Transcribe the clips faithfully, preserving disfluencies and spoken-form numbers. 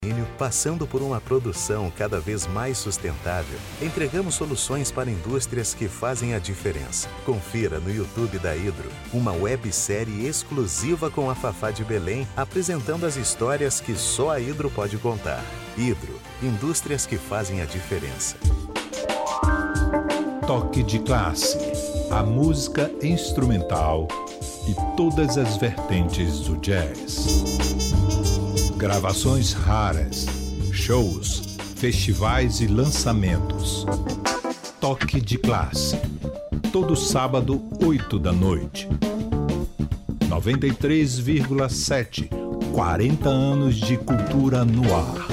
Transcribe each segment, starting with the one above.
Passando por uma produção cada vez mais sustentável, entregamos soluções para indústrias que fazem a diferença. Confira no YouTube da Hidro, uma websérie exclusiva com a Fafá de Belém, apresentando as histórias que só a Hidro pode contar. Hidro, indústrias que fazem a diferença. Toque de classe, a música instrumental e todas as vertentes do jazz. Gravações raras, shows, festivais e lançamentos. Toque de classe. Todo sábado, oito da noite. noventa e três vírgula sete. quarenta anos de cultura no ar.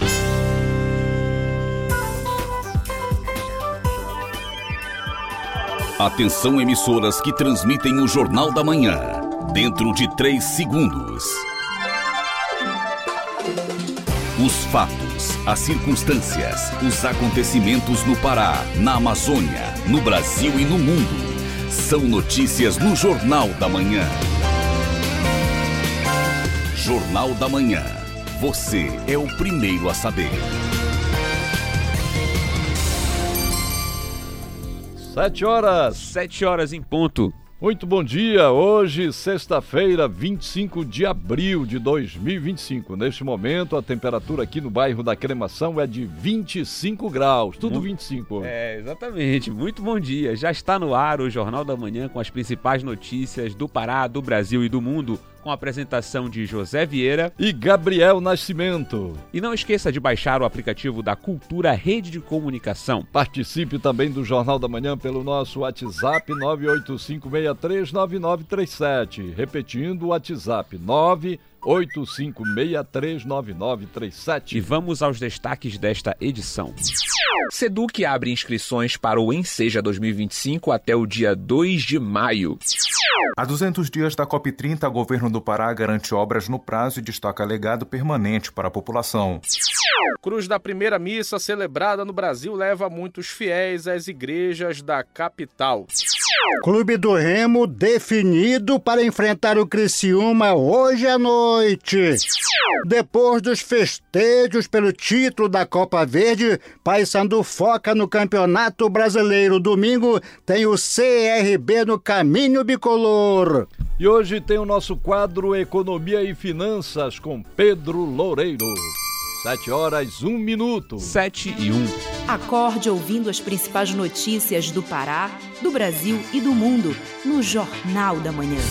Atenção, emissoras que transmitem o Jornal da Manhã. Dentro de três segundos. Os fatos, as circunstâncias, os acontecimentos no Pará, na Amazônia, no Brasil e no mundo. São notícias no Jornal da Manhã. Jornal da Manhã. Você é o primeiro a saber. Sete horas. Sete horas em ponto. Muito bom dia, hoje sexta-feira, vinte e cinco de abril de dois mil e vinte e cinco. Neste momento a temperatura aqui no bairro da Cremação é de vinte e cinco graus, tudo vinte e cinco. É, exatamente, muito bom dia. Já está no ar o Jornal da Manhã com as principais notícias do Pará, do Brasil e do mundo, com a apresentação de José Vieira e Gabriel Nascimento. E não esqueça de baixar o aplicativo da Cultura Rede de Comunicação. Participe também do Jornal da Manhã pelo nosso WhatsApp nove oito cinco seis três nove nove três sete. Repetindo o WhatsApp nove oito cinco seis três nove nove três sete. E vamos aos destaques desta edição. Seduc abre inscrições para o Enseja dois mil e vinte e cinco até o dia dois de maio. Há duzentos dias da COP trinta, o governo do Pará garante obras no prazo e destaca legado permanente para a população. Cruz da primeira missa celebrada no Brasil leva muitos fiéis às igrejas da capital. Clube do Remo definido para enfrentar o Criciúma hoje à noite. Depois dos festejos pelo título da Copa Verde, Paysandu foca no Campeonato Brasileiro. Domingo tem o C R B no caminho bicolor. E hoje tem o nosso quadro Economia e Finanças com Pedro Loureiro. Sete horas, um minuto. Sete e um. Acorde ouvindo as principais notícias do Pará, do Brasil e do mundo no Jornal da Manhã.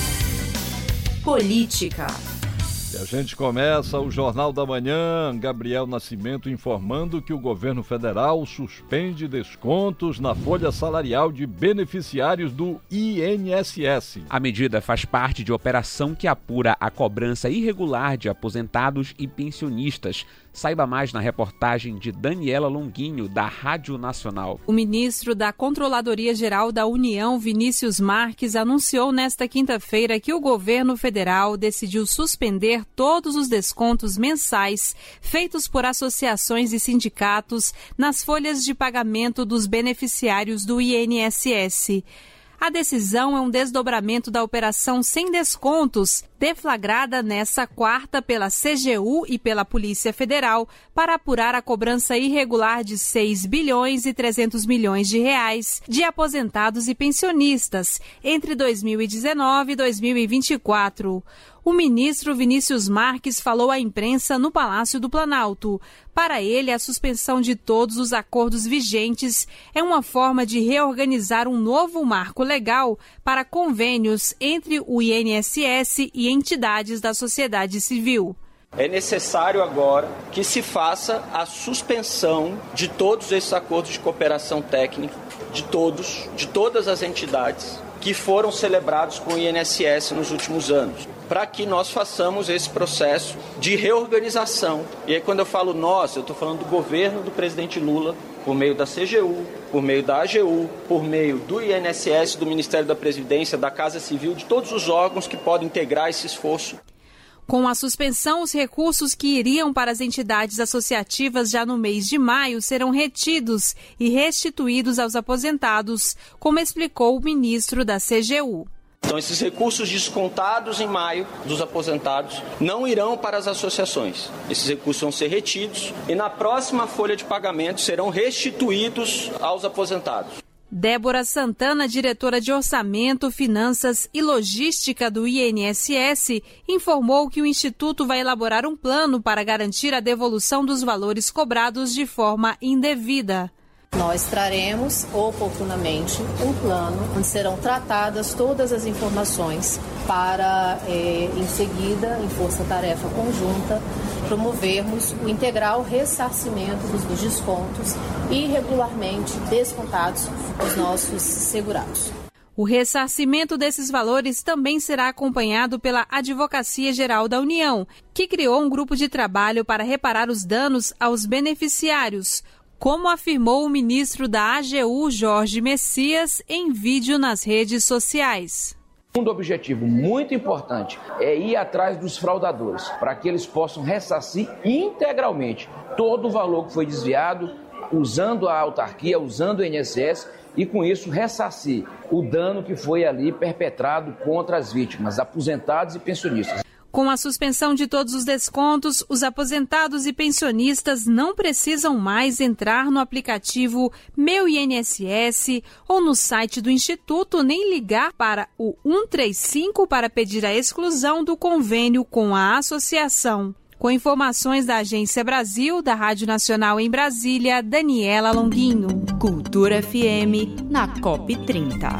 Política. E a gente começa o Jornal da Manhã, Gabriel Nascimento informando que o governo federal suspende descontos na folha salarial de beneficiários do I N S S. A medida faz parte de operação que apura a cobrança irregular de aposentados e pensionistas. Saiba mais na reportagem de Daniela Longuinho, da Rádio Nacional. O ministro da Controladoria Geral da União, Vinícius Marques, anunciou nesta quinta-feira que o governo federal decidiu suspender todos os descontos mensais feitos por associações e sindicatos nas folhas de pagamento dos beneficiários do I N S S. A decisão é um desdobramento da operação sem descontos, deflagrada nesta quarta pela C G U e pela Polícia Federal para apurar a cobrança irregular de seis bilhões e trezentos milhões de reais de aposentados e pensionistas entre dois mil e dezenove e dois mil e vinte e quatro. O ministro Vinícius Marques falou à imprensa no Palácio do Planalto. Para ele, a suspensão de todos os acordos vigentes é uma forma de reorganizar um novo marco legal para convênios entre o I N S S e entidades da sociedade civil. É necessário agora que se faça a suspensão de todos esses acordos de cooperação técnica, de todos, de todas as entidades que foram celebrados com o I N S S nos últimos anos, para que nós façamos esse processo de reorganização. E aí, quando eu falo nós, eu estou falando do governo do presidente Lula, por meio da C G U, por meio da A G U, por meio do I N S S, do Ministério da Previdência, da Casa Civil, de todos os órgãos que podem integrar esse esforço. Com a suspensão, os recursos que iriam para as entidades associativas já no mês de maio serão retidos e restituídos aos aposentados, como explicou o ministro da C G U. Então, esses recursos descontados em maio dos aposentados não irão para as associações. Esses recursos vão ser retidos e na próxima folha de pagamento serão restituídos aos aposentados. Débora Santana, diretora de Orçamento, Finanças e Logística do I N S S, informou que o Instituto vai elaborar um plano para garantir a devolução dos valores cobrados de forma indevida. Nós traremos oportunamente um plano onde serão tratadas todas as informações para, eh, em seguida, em força-tarefa conjunta, promovermos o integral ressarcimento dos, dos descontos irregularmente descontados aos nossos segurados. O ressarcimento desses valores também será acompanhado pela Advocacia Geral da União, que criou um grupo de trabalho para reparar os danos aos beneficiários, como afirmou o ministro da A G U, Jorge Messias, em vídeo nas redes sociais. Um objetivo muito importante é ir atrás dos fraudadores, para que eles possam ressarcir integralmente todo o valor que foi desviado, usando a autarquia, usando o I N S S, e com isso ressarcir o dano que foi ali perpetrado contra as vítimas, aposentados e pensionistas. Com a suspensão de todos os descontos, os aposentados e pensionistas não precisam mais entrar no aplicativo Meu I N S S ou no site do Instituto, nem ligar para o um três cinco para pedir a exclusão do convênio com a associação. Com informações da Agência Brasil, da Rádio Nacional em Brasília, Daniela Longuinho. Cultura F M, na COP trinta.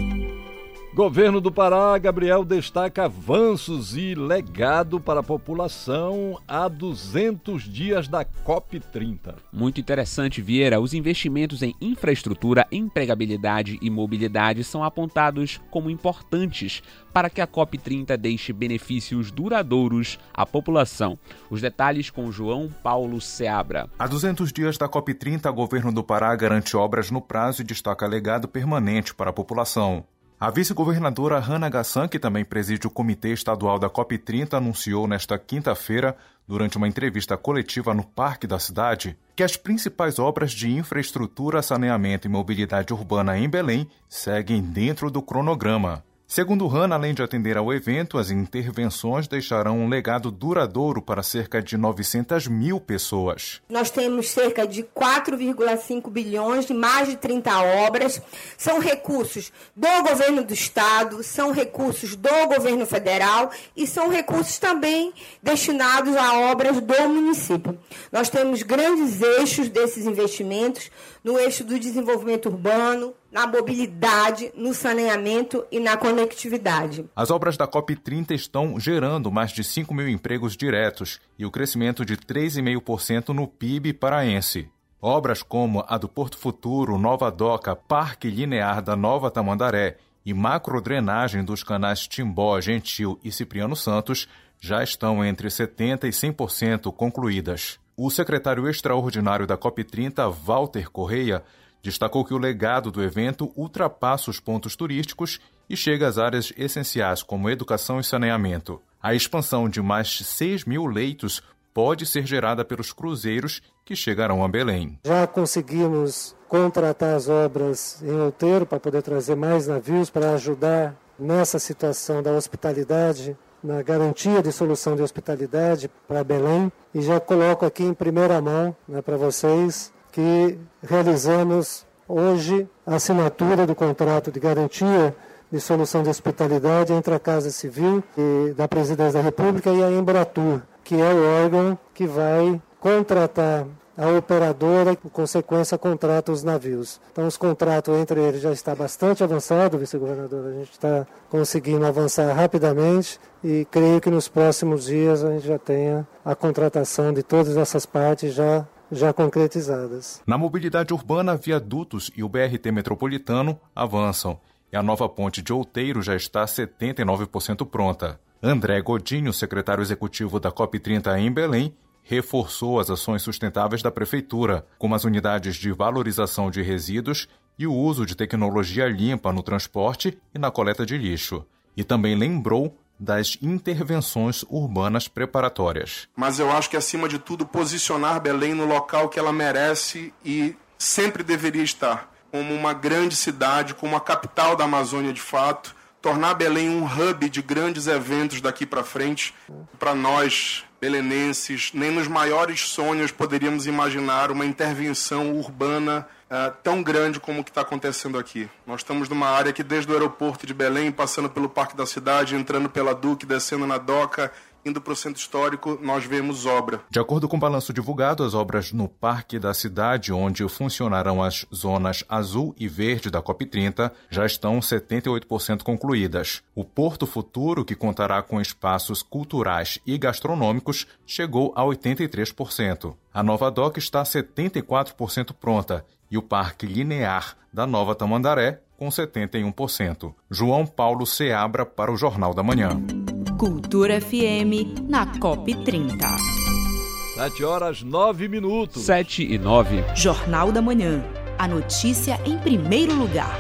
Governo do Pará, Gabriel, destaca avanços e legado para a população há duzentos dias da COP trinta. Muito interessante, Vieira. Os investimentos em infraestrutura, empregabilidade e mobilidade são apontados como importantes para que a COP trinta deixe benefícios duradouros à população. Os detalhes com João Paulo Seabra. Há duzentos dias da COP trinta, o Governo do Pará garante obras no prazo e destaca legado permanente para a população. A vice-governadora Hannah Gassan, que também preside o Comitê Estadual da COP trinta, anunciou nesta quinta-feira, durante uma entrevista coletiva no Parque da Cidade, que as principais obras de infraestrutura, saneamento e mobilidade urbana em Belém seguem dentro do cronograma. Segundo Hannah, além de atender ao evento, as intervenções deixarão um legado duradouro para cerca de novecentas mil pessoas. Nós temos cerca de quatro vírgula cinco bilhões de mais de trinta obras. São recursos do governo do estado, são recursos do governo federal e são recursos também destinados a obras do município. Nós temos grandes eixos desses investimentos no eixo do desenvolvimento urbano, na mobilidade, no saneamento e na conectividade. As obras da COP trinta estão gerando mais de cinco mil empregos diretos e o crescimento de três vírgula cinco por cento no P I B paraense. Obras como a do Porto Futuro, Nova Doca, Parque Linear da Nova Tamandaré e macrodrenagem dos canais Timbó, Gentil e Cipriano Santos já estão entre setenta por cento e cem por cento concluídas. O secretário extraordinário da COP trinta, Walter Correia, destacou que o legado do evento ultrapassa os pontos turísticos e chega às áreas essenciais como educação e saneamento. A expansão de mais seis mil leitos pode ser gerada pelos cruzeiros que chegarão a Belém. Já conseguimos contratar as obras em outeiro para poder trazer mais navios para ajudar nessa situação da hospitalidade, na garantia de solução de hospitalidade para Belém. E já coloco aqui em primeira mão, né, para vocês que realizamos hoje a assinatura do contrato de garantia de solução de hospitalidade entre a Casa Civil e da Presidência da República e a Embratur, que é o órgão que vai contratar a operadora, por consequência, contrata os navios. Então, os contratos entre eles já está bastante avançado, vice-governador. A gente está conseguindo avançar rapidamente e creio que nos próximos dias a gente já tenha a contratação de todas essas partes já já concretizadas. Na mobilidade urbana, viadutos e o B R T metropolitano avançam e a nova ponte de Outeiro já está setenta e nove por cento pronta. André Godinho, secretário executivo da COP trinta em Belém, reforçou as ações sustentáveis da Prefeitura, como as unidades de valorização de resíduos e o uso de tecnologia limpa no transporte e na coleta de lixo. E também lembrou das intervenções urbanas preparatórias. Mas eu acho que, acima de tudo, posicionar Belém no local que ela merece e sempre deveria estar, como uma grande cidade, como a capital da Amazônia de fato, tornar Belém um hub de grandes eventos daqui para frente. Para nós, belenenses, nem nos maiores sonhos poderíamos imaginar uma intervenção urbana uh, tão grande como o que está acontecendo aqui. Nós estamos numa área que desde o aeroporto de Belém, passando pelo Parque da Cidade, entrando pela Duque, descendo na Doca, indo para o centro histórico, nós vemos obra. De acordo com o balanço divulgado, as obras no Parque da Cidade, onde funcionarão as zonas azul e verde da COP trinta, já estão setenta e oito por cento concluídas. O Porto Futuro, que contará com espaços culturais e gastronômicos, chegou a oitenta e três por cento. A nova doca está setenta e quatro por cento pronta e o Parque Linear da Nova Tamandaré com setenta e um por cento. João Paulo Seabra para o Jornal da Manhã. Cultura F M na COP trinta. Sete horas, nove minutos. Sete e nove. Jornal da Manhã. A notícia em primeiro lugar.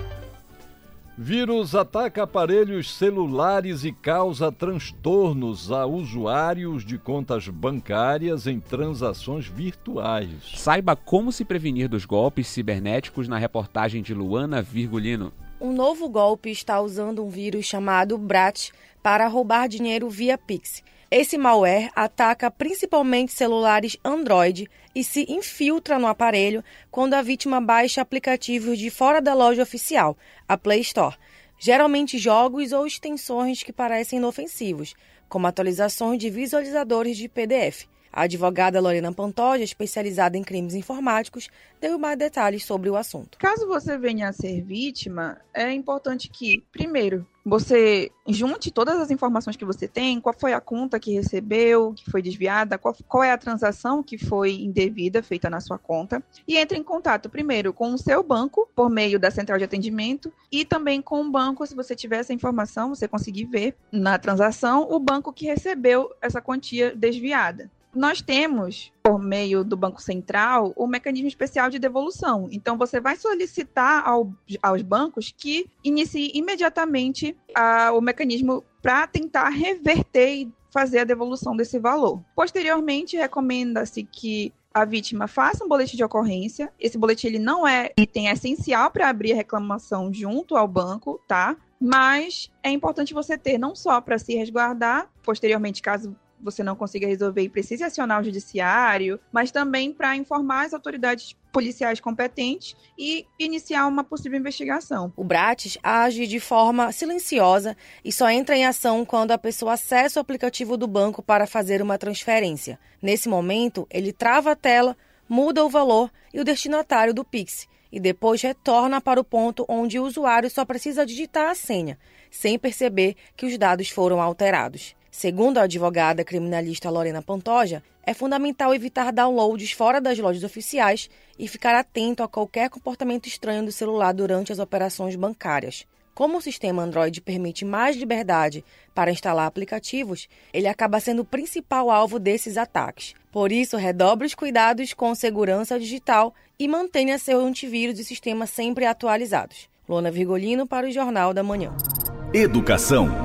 Vírus ataca aparelhos celulares e causa transtornos a usuários de contas bancárias em transações virtuais. Saiba como se prevenir dos golpes cibernéticos na reportagem de Luana Virgulino. Um novo golpe está usando um vírus chamado Brat para roubar dinheiro via Pix. Esse malware ataca principalmente celulares Android e se infiltra no aparelho quando a vítima baixa aplicativos de fora da loja oficial, a Play Store. Geralmente jogos ou extensões que parecem inofensivos, como atualizações de visualizadores de P D F. A advogada Lorena Pantoja, especializada em crimes informáticos, deu mais detalhes sobre o assunto. Caso você venha a ser vítima, é importante que, primeiro, você junte todas as informações que você tem, qual foi a conta que recebeu, que foi desviada, qual, qual é a transação que foi indevida feita na sua conta, e entre em contato primeiro com o seu banco, por meio da central de atendimento, e também com o banco, se você tiver essa informação, você conseguir ver na transação o banco que recebeu essa quantia desviada. Nós temos, por meio do Banco Central, o mecanismo especial de devolução. Então, você vai solicitar ao, aos bancos que iniciem imediatamente a, o mecanismo para tentar reverter e fazer a devolução desse valor. Posteriormente, recomenda-se que a vítima faça um boletim de ocorrência. Esse boletim ele não é item essencial para abrir a reclamação junto ao banco, tá? Mas é importante você ter não só para se resguardar, posteriormente, caso você não consiga resolver e precise acionar o judiciário, mas também para informar as autoridades policiais competentes e iniciar uma possível investigação. O Bratis age de forma silenciosa e só entra em ação quando a pessoa acessa o aplicativo do banco para fazer uma transferência. Nesse momento, ele trava a tela, muda o valor e o destinatário do Pix, e depois retorna para o ponto onde o usuário só precisa digitar a senha, sem perceber que os dados foram alterados. Segundo a advogada criminalista Lorena Pantoja, é fundamental evitar downloads fora das lojas oficiais e ficar atento a qualquer comportamento estranho do celular durante as operações bancárias. Como o sistema Android permite mais liberdade para instalar aplicativos, ele acaba sendo o principal alvo desses ataques. Por isso, redobre os cuidados com segurança digital e mantenha seu antivírus e sistema sempre atualizados. Luana Virgulino para o Jornal da Manhã. Educação.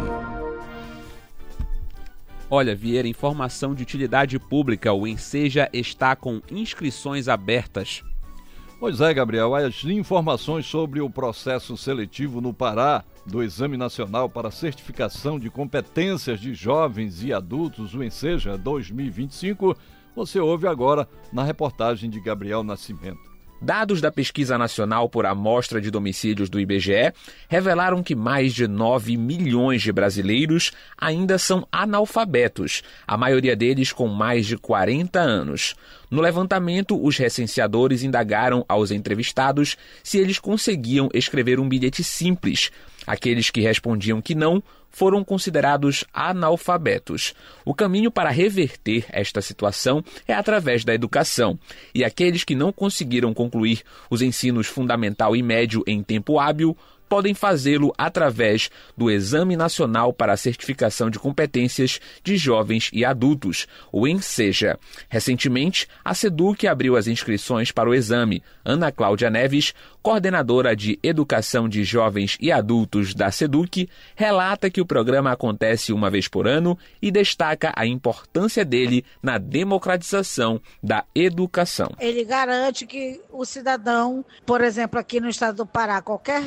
Olha, Vieira, informação de utilidade pública, o Enseja está com inscrições abertas. Pois é, Gabriel, as informações sobre o processo seletivo no Pará do Exame Nacional para Certificação de Competências de Jovens e Adultos, o Enseja dois mil e vinte e cinco, você ouve agora na reportagem de Gabriel Nascimento. Dados da Pesquisa Nacional por Amostra de Domicílios do I B G E revelaram que mais de nove milhões de brasileiros ainda são analfabetos, a maioria deles com mais de quarenta anos. No levantamento, os recenseadores indagaram aos entrevistados se eles conseguiam escrever um bilhete simples. Aqueles que respondiam que não foram considerados analfabetos. O caminho para reverter esta situação é através da educação, e aqueles que não conseguiram concluir os ensinos fundamental e médio em tempo hábil podem fazê-lo através do Exame Nacional para a Certificação de Competências de Jovens e Adultos, o ENSEJA. Recentemente, a SEDUC abriu as inscrições para o exame. Ana Cláudia Neves, coordenadora de Educação de Jovens e Adultos da SEDUC, relata que o programa acontece uma vez por ano e destaca a importância dele na democratização da educação. Ele garante que o cidadão, por exemplo, aqui no estado do Pará, qualquer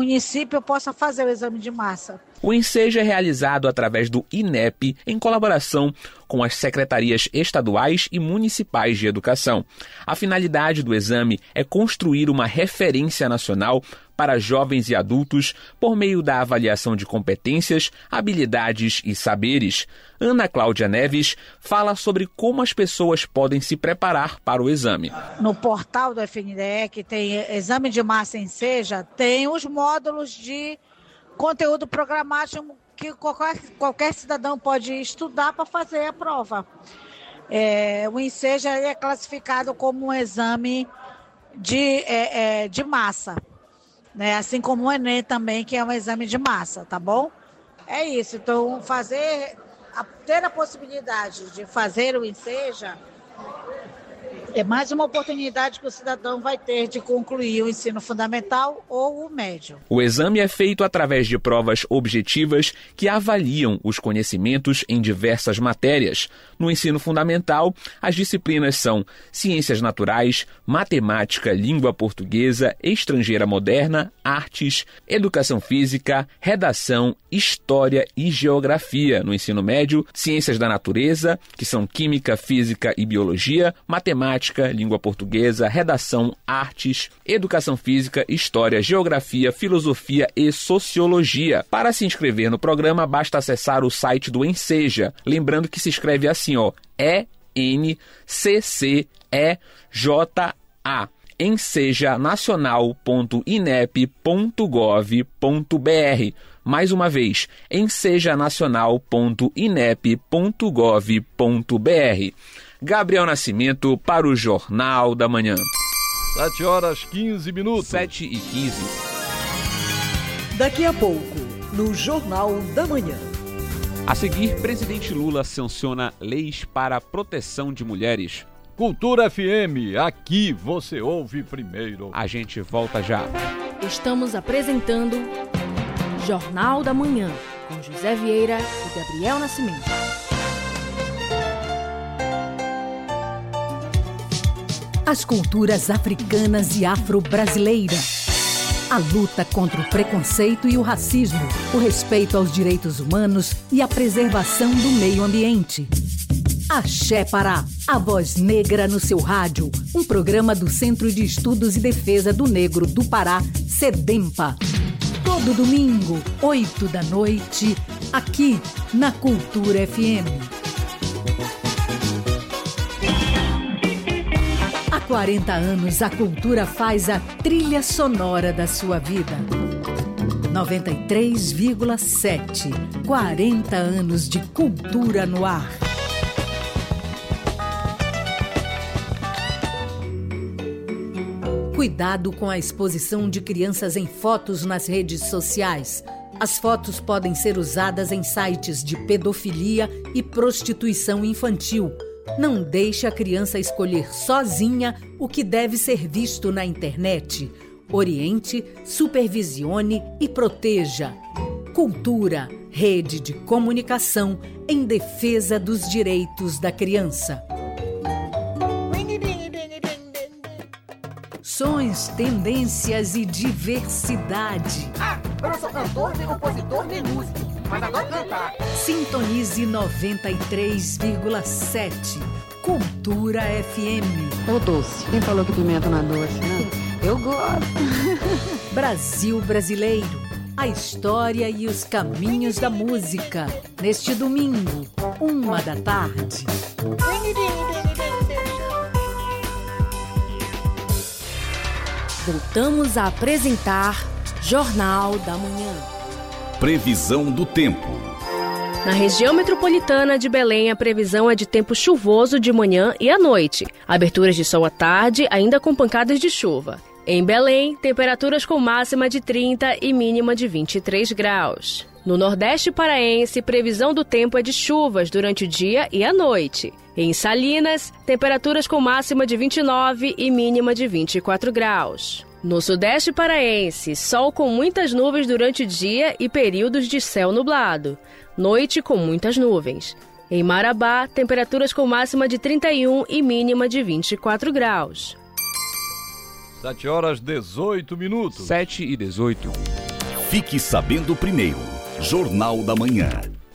município possa fazer o exame de massa. O enseja é realizado através do I N E P, em colaboração com as secretarias estaduais e municipais de educação. A finalidade do exame é construir uma referência nacional para jovens e adultos por meio da avaliação de competências, habilidades e saberes. Ana Cláudia Neves fala sobre como as pessoas podem se preparar para o exame. No portal do F N D E, que tem exame de massa enseja, tem os módulos de conteúdo programático que qualquer, qualquer cidadão pode estudar para fazer a prova. É, o enseja é classificado como um exame de, é, é, de massa, né? Assim como o Enem também, que é um exame de massa, tá bom? É isso, então fazer, a, ter a possibilidade de fazer o enseja é mais uma oportunidade que o cidadão vai ter de concluir o ensino fundamental ou o médio. O exame é feito através de provas objetivas que avaliam os conhecimentos em diversas matérias. No ensino fundamental, as disciplinas são Ciências Naturais, Matemática, Língua Portuguesa, Estrangeira Moderna, Artes, Educação Física, Redação, História e Geografia. No ensino médio, Ciências da Natureza, que são Química, Física e Biologia, Matemática, Língua Portuguesa, Redação, Artes, Educação Física, História, Geografia, Filosofia e Sociologia. Para se inscrever no programa, basta acessar o site do Enseja. Lembrando que se escreve assim, ó, E N C C E J A. enseja nacional ponto inep ponto gov ponto br. Mais uma vez, enseja nacional ponto inep ponto gov ponto br. Gabriel Nascimento para o Jornal da Manhã. sete horas quinze minutos. sete e quinze. Daqui a pouco, no Jornal da Manhã. A seguir, presidente Lula sanciona leis para a proteção de mulheres. Cultura F M, aqui você ouve primeiro. A gente volta já. Estamos apresentando Jornal da Manhã, com José Vieira e Gabriel Nascimento. As culturas africanas e afro-brasileiras. A luta contra o preconceito e o racismo, o respeito aos direitos humanos e a preservação do meio ambiente. Axé Pará, a voz negra no seu rádio, um programa do Centro de Estudos e Defesa do Negro do Pará, CEDEMPA. Todo domingo, oito da noite, aqui na Cultura F M. Há quarenta anos, a cultura faz a trilha sonora da sua vida. noventa e três vírgula sete. quarenta anos de cultura no ar. Cuidado com a exposição de crianças em fotos nas redes sociais. As fotos podem ser usadas em sites de pedofilia e prostituição infantil. Não deixe a criança escolher sozinha o que deve ser visto na internet. Oriente, supervisione e proteja. Cultura, rede de comunicação em defesa dos direitos da criança. Sons, tendências e diversidade. Ah, eu não sou cantor, nem compositor, nem músico, mas adoro cantar. Sintonize noventa e três vírgula sete. Cultura F M. Ô doce, quem falou que pimenta não é doce, né? Eu gosto. Brasil Brasileiro. A história e os caminhos da música. Neste domingo, uma da tarde. Voltamos a apresentar Jornal da Manhã. Previsão do tempo. Na região metropolitana de Belém, a previsão é de tempo chuvoso de manhã e à noite. Aberturas de sol à tarde, ainda com pancadas de chuva. Em Belém, temperaturas com máxima de trinta e mínima de vinte e três graus. No Nordeste paraense, previsão do tempo é de chuvas durante o dia e à noite. Em Salinas, temperaturas com máxima de vinte e nove e mínima de vinte e quatro graus. No Sudeste paraense, sol com muitas nuvens durante o dia e períodos de céu nublado. Noite com muitas nuvens. Em Marabá, temperaturas com máxima de trinta e um e mínima de vinte e quatro graus. sete horas dezoito minutos. sete e dezoito. Fique sabendo primeiro. Jornal da Manhã.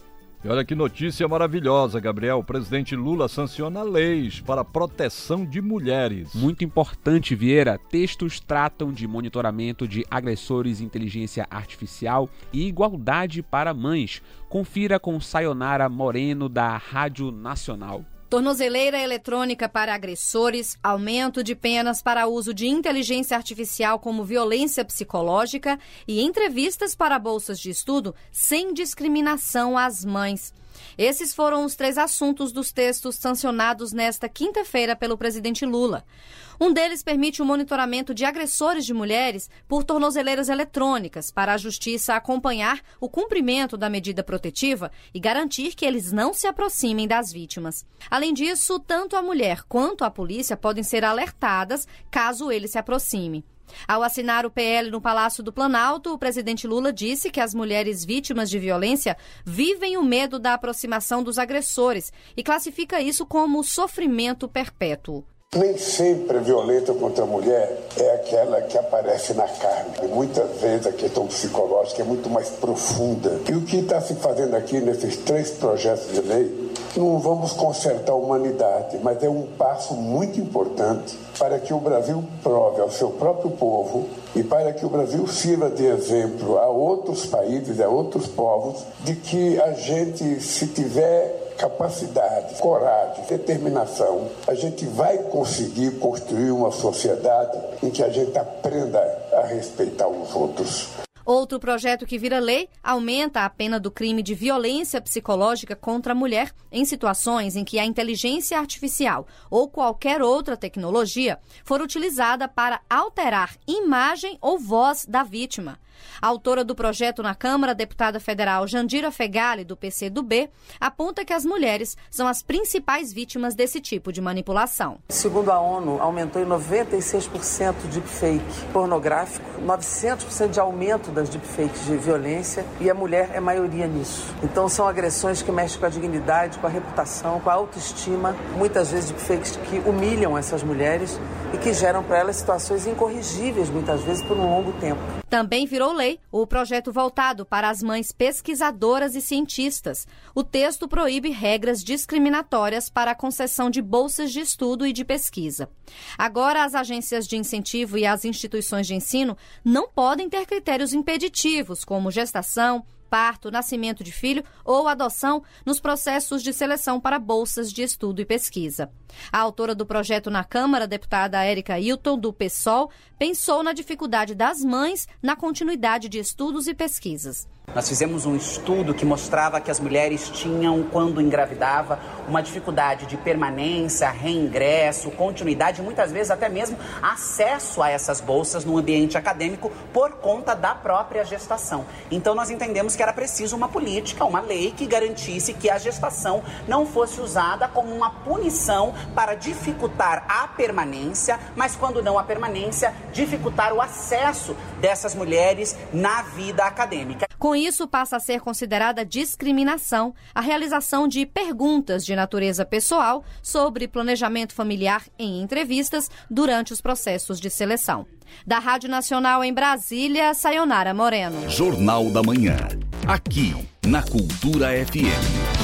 E olha que notícia maravilhosa, Gabriel. O presidente Lula sanciona leis para a proteção de mulheres. Muito importante, Vieira. Textos tratam de monitoramento de agressores, inteligência artificial e igualdade para mães. Confira com Sayonara Moreno, da Rádio Nacional. Tornozeleira eletrônica para agressores, aumento de penas para uso de inteligência artificial como violência psicológica e entrevistas para bolsas de estudo sem discriminação às mães. Esses foram os três assuntos dos textos sancionados nesta quinta-feira pelo presidente Lula. Um deles permite o monitoramento de agressores de mulheres por tornozeleiras eletrônicas para a Justiça acompanhar o cumprimento da medida protetiva e garantir que eles não se aproximem das vítimas. Além disso, tanto a mulher quanto a polícia podem ser alertadas caso ele se aproxime. Ao assinar o P L no Palácio do Planalto, o presidente Lula disse que as mulheres vítimas de violência vivem o medo da aproximação dos agressores e classifica isso como sofrimento perpétuo. Nem sempre a violência contra a mulher é aquela que aparece na carne. E muitas vezes a questão psicológica é muito mais profunda. E o que está se fazendo aqui nesses três projetos de lei, não vamos consertar a humanidade, mas é um passo muito importante para que o Brasil prove ao seu próprio povo e para que o Brasil sirva de exemplo a outros países, a outros povos, de que a gente, se tiver capacidade, coragem, determinação, a gente vai conseguir construir uma sociedade em que a gente aprenda a respeitar os outros. Outro projeto que vira lei aumenta a pena do crime de violência psicológica contra a mulher em situações em que a inteligência artificial ou qualquer outra tecnologia for utilizada para alterar imagem ou voz da vítima. A autora do projeto na Câmara, a deputada federal Jandira Fegali, do P C do B, aponta que as mulheres são as principais vítimas desse tipo de manipulação. Segundo a ONU, aumentou em noventa e seis por cento o deepfake pornográfico, novecentos por cento de aumento das deepfakes de violência, e a mulher é maioria nisso. Então são agressões que mexem com a dignidade, com a reputação, com a autoestima, muitas vezes deepfakes que humilham essas mulheres e que geram para elas situações incorrigíveis, muitas vezes por um longo tempo. Também virou lei o projeto voltado para as mães pesquisadoras e cientistas. O texto proíbe regras discriminatórias para a concessão de bolsas de estudo e de pesquisa. Agora, as agências de incentivo e as instituições de ensino não podem ter critérios impeditivos, como gestação, parto, nascimento de filho ou adoção nos processos de seleção para bolsas de estudo e pesquisa. A autora do projeto na Câmara, a deputada Érica Hilton, do PSOL, pensou na dificuldade das mães na continuidade de estudos e pesquisas. Nós fizemos um estudo que mostrava que as mulheres tinham, quando engravidava, uma dificuldade de permanência, reingresso, continuidade e muitas vezes até mesmo acesso a essas bolsas no ambiente acadêmico por conta da própria gestação. Então nós entendemos que era preciso uma política, uma lei que garantisse que a gestação não fosse usada como uma punição para dificultar a permanência, mas quando não a permanência, dificultar o acesso dessas mulheres na vida acadêmica. Com isso, passa a ser considerada discriminação a realização de perguntas de natureza pessoal sobre planejamento familiar em entrevistas durante os processos de seleção. Da Rádio Nacional em Brasília, Sayonara Moreno. Jornal da Manhã. Aqui, na Cultura F M.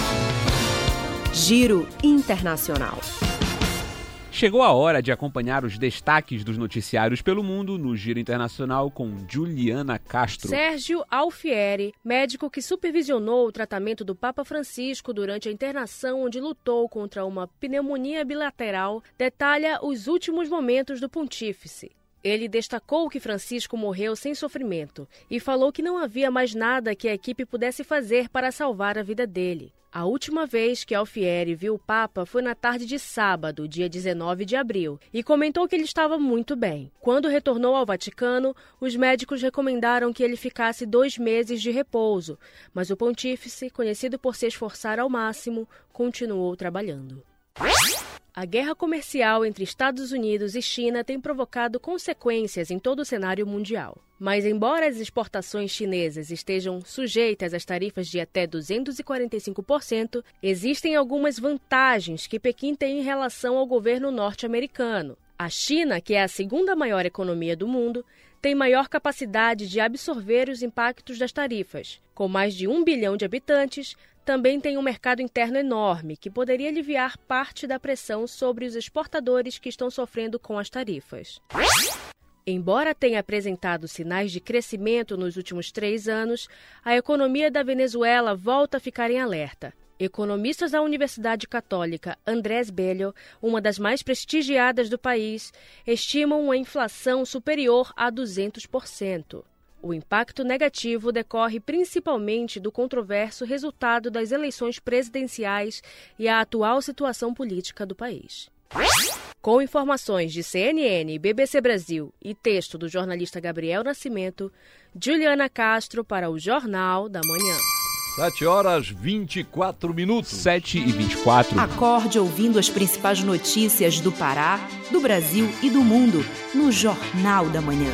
Giro Internacional. Chegou a hora de acompanhar os destaques dos noticiários pelo mundo no Giro Internacional com Juliana Castro. Sérgio Alfieri, médico que supervisionou o tratamento do Papa Francisco durante a internação onde lutou contra uma pneumonia bilateral, detalha os últimos momentos do pontífice. Ele destacou que Francisco morreu sem sofrimento e falou que não havia mais nada que a equipe pudesse fazer para salvar a vida dele. A última vez que Alfieri viu o Papa foi na tarde de sábado, dia dezenove de abril, e comentou que ele estava muito bem. Quando retornou ao Vaticano, os médicos recomendaram que ele ficasse dois meses de repouso, mas o pontífice, conhecido por se esforçar ao máximo, continuou trabalhando. A guerra comercial entre Estados Unidos e China tem provocado consequências em todo o cenário mundial. Mas, embora as exportações chinesas estejam sujeitas às tarifas de até duzentos e quarenta e cinco por cento, existem algumas vantagens que Pequim tem em relação ao governo norte-americano. A China, que é a segunda maior economia do mundo, tem maior capacidade de absorver os impactos das tarifas. Com mais de um bilhão de habitantes, também tem um mercado interno enorme, que poderia aliviar parte da pressão sobre os exportadores que estão sofrendo com as tarifas. Embora tenha apresentado sinais de crescimento nos últimos três anos, a economia da Venezuela volta a ficar em alerta. Economistas da Universidade Católica Andrés Bello, uma das mais prestigiadas do país, estimam uma inflação superior a duzentos por cento. O impacto negativo decorre principalmente do controverso resultado das eleições presidenciais e a atual situação política do país. Com informações de C N N, B B C Brasil e texto do jornalista Gabriel Nascimento, Juliana Castro para o Jornal da Manhã. sete horas e vinte e quatro minutos. sete e vinte e quatro. Acorde ouvindo as principais notícias do Pará, do Brasil e do mundo no Jornal da Manhã.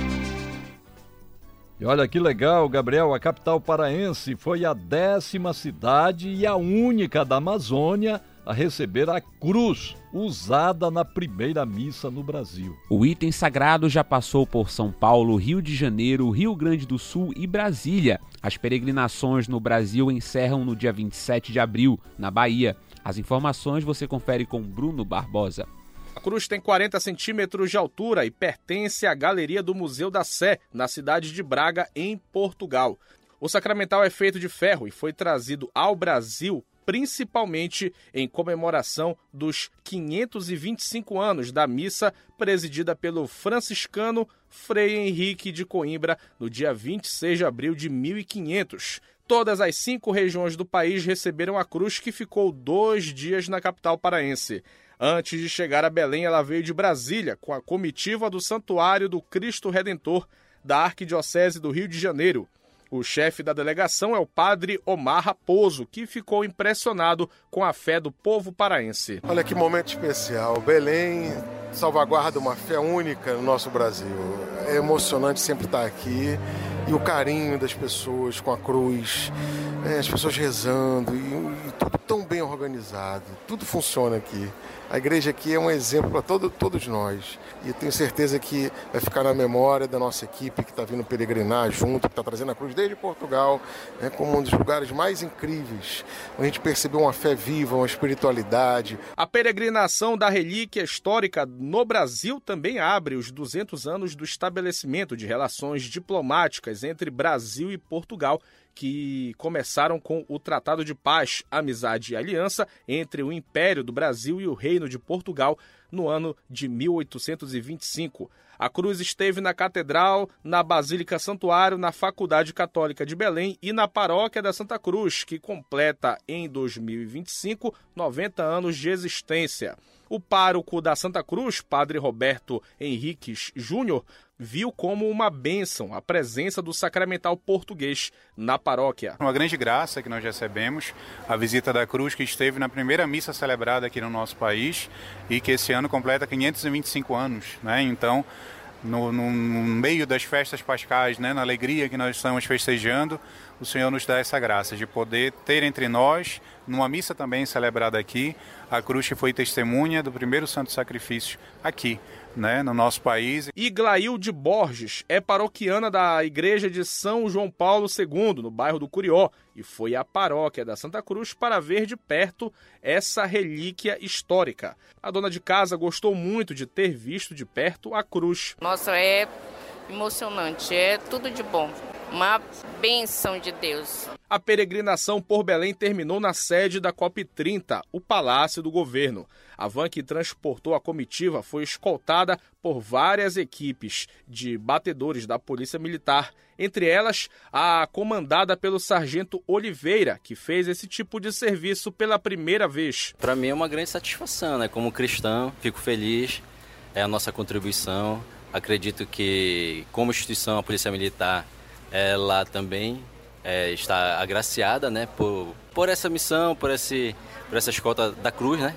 E olha que legal, Gabriel, a capital paraense foi a décima cidade e a única da Amazônia a receber a cruz usada na primeira missa no Brasil. O item sagrado já passou por São Paulo, Rio de Janeiro, Rio Grande do Sul e Brasília. As peregrinações no Brasil encerram no dia vinte e sete de abril, na Bahia. As informações você confere com Bruno Barbosa. A cruz tem quarenta centímetros de altura e pertence à Galeria do Museu da Sé, na cidade de Braga, em Portugal. O sacramental é feito de ferro e foi trazido ao Brasil principalmente em comemoração dos quinhentos e vinte e cinco anos da missa presidida pelo franciscano Frei Henrique de Coimbra no dia vinte e seis de abril de mil e quinhentos. Todas as cinco regiões do país receberam a cruz, que ficou dois dias na capital paraense. Antes de chegar a Belém, ela veio de Brasília, com a comitiva do Santuário do Cristo Redentor da Arquidiocese do Rio de Janeiro. O chefe da delegação é o padre Omar Raposo, que ficou impressionado com a fé do povo paraense. Olha que momento especial. Belém salvaguarda uma fé única no nosso Brasil. É emocionante sempre estar aqui. E o carinho das pessoas com a cruz, é, as pessoas rezando, e, e tudo tão bem organizado. Tudo funciona aqui. A igreja aqui é um exemplo para todo, todos nós. E eu tenho certeza que vai ficar na memória da nossa equipe que está vindo peregrinar junto, que está trazendo a cruz desde Portugal, né, como um dos lugares mais incríveis, onde a gente percebeu uma fé viva, uma espiritualidade. A peregrinação da relíquia histórica no Brasil também abre os duzentos anos do estabelecimento de relações diplomáticas entre Brasil e Portugal, que começaram com o Tratado de Paz, Amizade e Aliança entre o Império do Brasil e o Reino de Portugal no ano de mil oitocentos e vinte e cinco. A cruz esteve na Catedral, na Basílica Santuário, na Faculdade Católica de Belém e na Paróquia da Santa Cruz, que completa em dois mil e vinte e cinco noventa anos de existência. O pároco da Santa Cruz, padre Roberto Henriques Júnior, viu como uma bênção a presença do sacramental português na paróquia. Uma grande graça que nós recebemos, a visita da cruz que esteve na primeira missa celebrada aqui no nosso país e que esse ano completa quinhentos e vinte e cinco anos, né? Então, no, no, no meio das festas pascais, né, na alegria que nós estamos festejando, o Senhor nos dá essa graça de poder ter entre nós, numa missa também celebrada aqui, a cruz que foi testemunha do primeiro santo sacrifício aqui, né, no nosso país. Iglailde Borges é paroquiana da Igreja de São João Paulo segundo, no bairro do Curió, e foi à paróquia da Santa Cruz para ver de perto essa relíquia histórica. A dona de casa gostou muito de ter visto de perto a cruz. Nossa, é emocionante, é tudo de bom. Uma bênção de Deus. A peregrinação por Belém terminou na sede da COP trinta, o Palácio do Governo. A van que transportou a comitiva foi escoltada por várias equipes de batedores da Polícia Militar, entre elas a comandada pelo Sargento Oliveira, que fez esse tipo de serviço pela primeira vez. Para mim é uma grande satisfação, né? Como cristão, fico feliz, é a nossa contribuição. Acredito que, como instituição, a Polícia Militar, ela também é, está agraciada, né, por, por essa missão, por, esse, por essa escolta da cruz, né?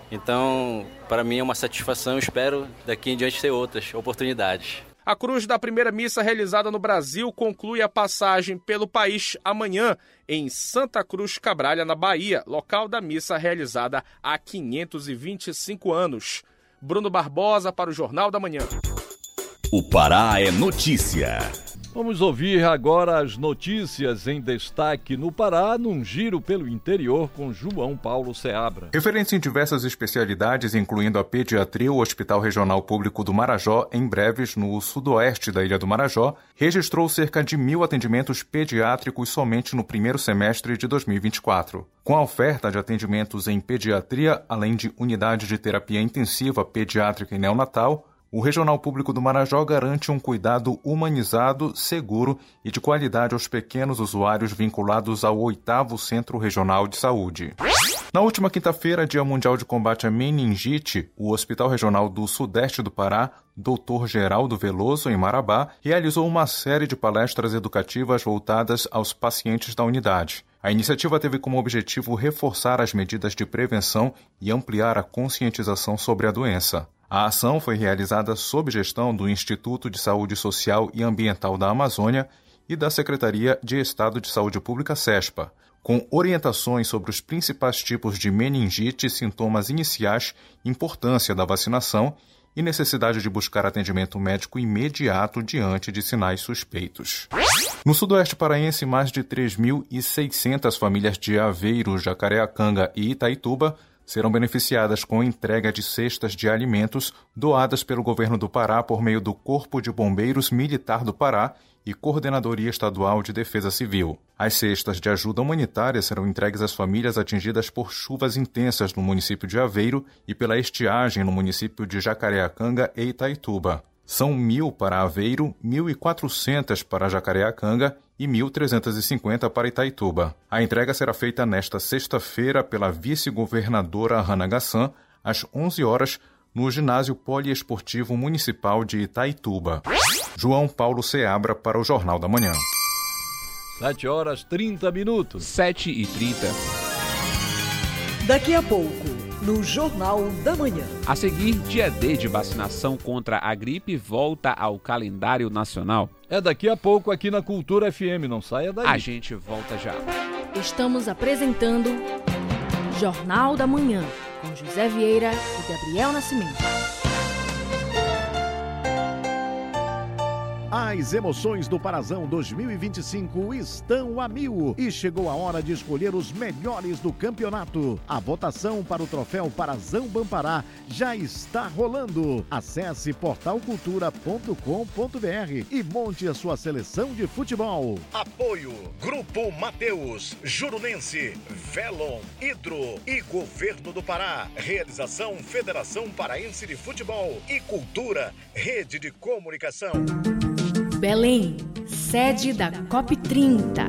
Então, para mim é uma satisfação, espero daqui em diante ter outras oportunidades. A cruz da primeira missa realizada no Brasil conclui a passagem pelo país amanhã em Santa Cruz Cabralha, na Bahia, local da missa realizada há quinhentos e vinte e cinco anos. Bruno Barbosa para o Jornal da Manhã. O Pará é notícia. Vamos ouvir agora as notícias em destaque no Pará, num giro pelo interior com João Paulo Seabra. Referência em diversas especialidades, incluindo a pediatria, o Hospital Regional Público do Marajó, em Breves, no sudoeste da Ilha do Marajó, registrou cerca de mil atendimentos pediátricos somente no primeiro semestre de dois mil e vinte e quatro. Com a oferta de atendimentos em pediatria, além de unidade de terapia intensiva pediátrica e neonatal, o Regional Público do Marajó garante um cuidado humanizado, seguro e de qualidade aos pequenos usuários vinculados ao oitavo Centro Regional de Saúde. Na última quinta-feira, Dia Mundial de Combate à Meningite, o Hospital Regional do Sudeste do Pará, doutor Geraldo Veloso, em Marabá, realizou uma série de palestras educativas voltadas aos pacientes da unidade. A iniciativa teve como objetivo reforçar as medidas de prevenção e ampliar a conscientização sobre a doença. A ação foi realizada sob gestão do Instituto de Saúde Social e Ambiental da Amazônia e da Secretaria de Estado de Saúde Pública SESPA, com orientações sobre os principais tipos de meningite, sintomas iniciais, importância da vacinação e necessidade de buscar atendimento médico imediato diante de sinais suspeitos. No sudoeste paraense, mais de três mil e seiscentas famílias de Aveiro, Jacareacanga e Itaituba serão beneficiadas com entrega de cestas de alimentos doadas pelo governo do Pará por meio do Corpo de Bombeiros Militar do Pará e Coordenadoria Estadual de Defesa Civil. As cestas de ajuda humanitária serão entregues às famílias atingidas por chuvas intensas no município de Aveiro e pela estiagem no município de Jacareacanga e Itaituba. São mil para Aveiro, mil e quatrocentas para Jacareacanga e mil trezentas e cinquenta para Itaituba. A entrega será feita nesta sexta-feira pela vice-governadora Hannah Gassan, às onze horas, no Ginásio Poliesportivo Municipal de Itaituba. João Paulo Seabra para o Jornal da Manhã. sete horas e trinta minutos. sete e trinta. Daqui a pouco, no Jornal da Manhã. A seguir, dia D de vacinação contra a gripe volta ao calendário nacional. É daqui a pouco aqui na Cultura F M, não saia daí. A gente volta já. Estamos apresentando Jornal da Manhã, com José Vieira e Gabriel Nascimento. As emoções do Parazão dois mil e vinte e cinco estão a mil e chegou a hora de escolher os melhores do campeonato. A votação para o troféu Parazão Bampará já está rolando. Acesse portal cultura ponto com ponto b r e monte a sua seleção de futebol. Apoio Grupo Mateus, Jurunense, Velon, Hidro e Governo do Pará. Realização Federação Paraense de Futebol e Cultura, Rede de Comunicação. Belém, sede da COP trinta.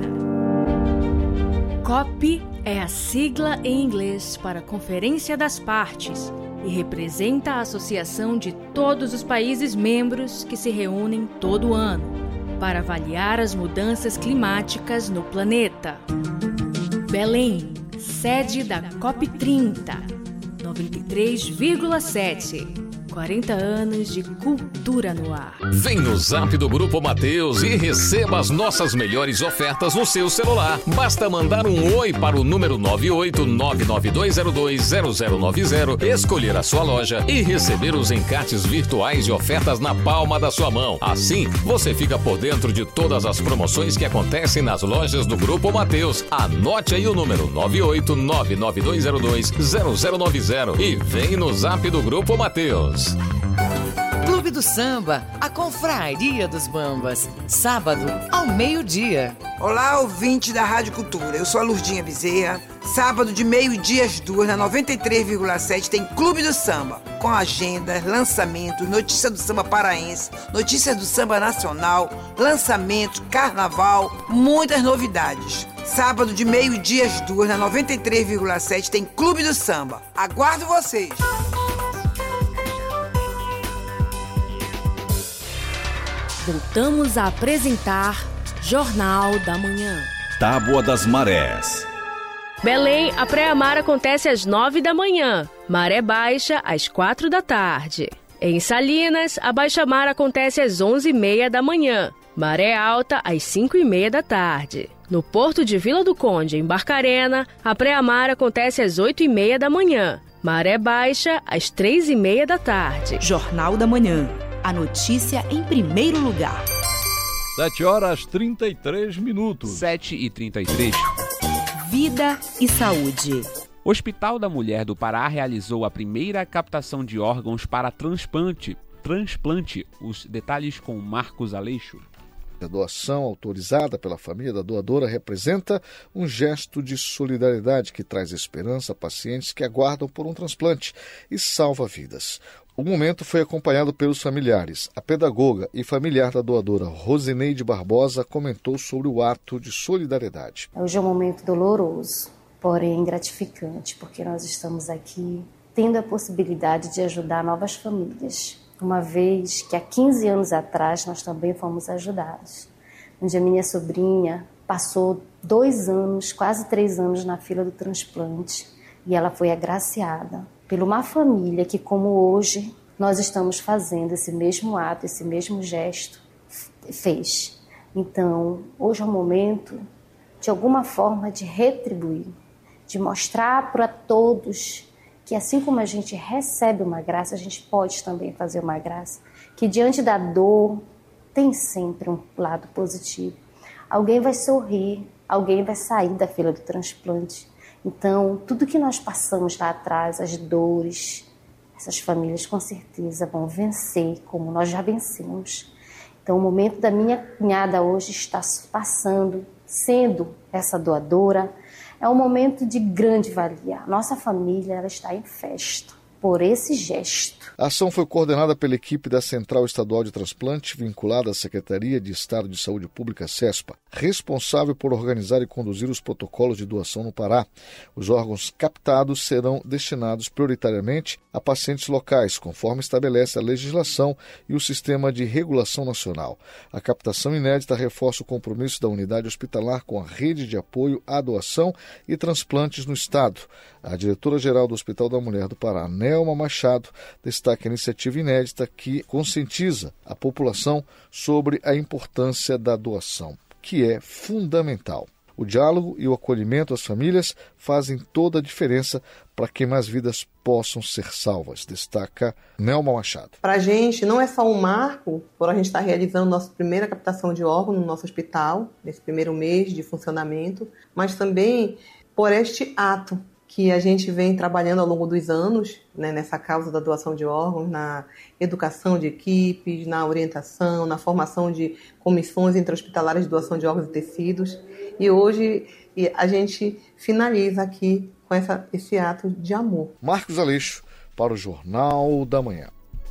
COP é a sigla em inglês para Conferência das Partes e representa a associação de todos os países membros que se reúnem todo ano para avaliar as mudanças climáticas no planeta. Belém, sede da COP trinta, noventa e três vírgula sete. quarenta anos de cultura no ar. Vem no Zap do Grupo Mateus e receba as nossas melhores ofertas no seu celular. Basta mandar um oi para o número nove oito nove nove dois zero dois zero zero nove zero, escolher a sua loja e receber os encartes virtuais de ofertas na palma da sua mão. Assim, você fica por dentro de todas as promoções que acontecem nas lojas do Grupo Mateus. Anote aí o número nove oito nove nove dois zero dois zero zero nove zero e vem no Zap do Grupo Mateus. Clube do Samba, a confraria dos Bambas, sábado ao meio-dia. Olá, ouvinte da Rádio Cultura, eu sou a Lurdinha Bezerra. Sábado de meio-dia às duas, na noventa e três vírgula sete, tem Clube do Samba, com agenda, lançamentos, notícia do samba paraense, notícias do samba nacional, lançamentos, carnaval, muitas novidades. Sábado de meio-dia às duas, na noventa e três vírgula sete, tem Clube do Samba. Aguardo vocês! Voltamos a apresentar Jornal da Manhã. Tábua das Marés. Belém, a pré-mar acontece às nove da manhã. Maré baixa, às quatro da tarde. Em Salinas, a baixa-mar acontece às onze e meia da manhã. Maré alta, às cinco e meia da tarde. No porto de Vila do Conde, em Barcarena, a pré-mar acontece às oito e meia da manhã. Maré baixa, às três e meia da tarde. Jornal da Manhã. A notícia em primeiro lugar. sete horas e trinta e três minutos. sete e trinta e três. Vida e saúde. O Hospital da Mulher do Pará realizou a primeira captação de órgãos para transplante. Transplante. Os detalhes com Marcos Aleixo. A doação autorizada pela família da doadora representa um gesto de solidariedade que traz esperança a pacientes que aguardam por um transplante e salva vidas. O momento foi acompanhado pelos familiares. A pedagoga e familiar da doadora, Rosineide Barbosa, comentou sobre o ato de solidariedade. Hoje é um momento doloroso, porém gratificante, porque nós estamos aqui tendo a possibilidade de ajudar novas famílias. Uma vez que há quinze anos atrás nós também fomos ajudados, onde a minha sobrinha passou dois anos, quase três anos na fila do transplante e ela foi agraciada por uma família que, como hoje, nós estamos fazendo esse mesmo ato, esse mesmo gesto, fez. Então, hoje é um momento, de alguma forma, de retribuir, de mostrar para todos que assim como a gente recebe uma graça, a gente pode também fazer uma graça, que diante da dor tem sempre um lado positivo. Alguém vai sorrir, alguém vai sair da fila do transplante. Então, tudo que nós passamos lá atrás, as dores, essas famílias com certeza vão vencer, como nós já vencemos. Então, o momento da minha cunhada hoje está passando, sendo essa doadora, é um momento de grande valia. Nossa família ela está em festa por esse gesto. A ação foi coordenada pela equipe da Central Estadual de Transplante, vinculada à Secretaria de Estado de Saúde Pública, CESPA, responsável por organizar e conduzir os protocolos de doação no Pará. Os órgãos captados serão destinados prioritariamente a pacientes locais, conforme estabelece a legislação e o Sistema de Regulação Nacional. A captação inédita reforça o compromisso da unidade hospitalar com a rede de apoio à doação e transplantes no Estado. A diretora-geral do Hospital da Mulher do Pará, Nelma Machado, destaca a iniciativa inédita que conscientiza a população sobre a importância da doação, que é fundamental. O diálogo e o acolhimento às famílias fazem toda a diferença para que mais vidas possam ser salvas, destaca Nelma Machado. Para a gente não é só um marco por a gente estar realizando nossa primeira captação de órgãos no nosso hospital, nesse primeiro mês de funcionamento, mas também por este ato que a gente vem trabalhando ao longo dos anos, né, nessa causa da doação de órgãos, na educação de equipes, na orientação, na formação de comissões intra-hospitalares de doação de órgãos e tecidos. E hoje a gente finaliza aqui com essa, esse ato de amor. Marcos Aleixo, para o Jornal da Manhã.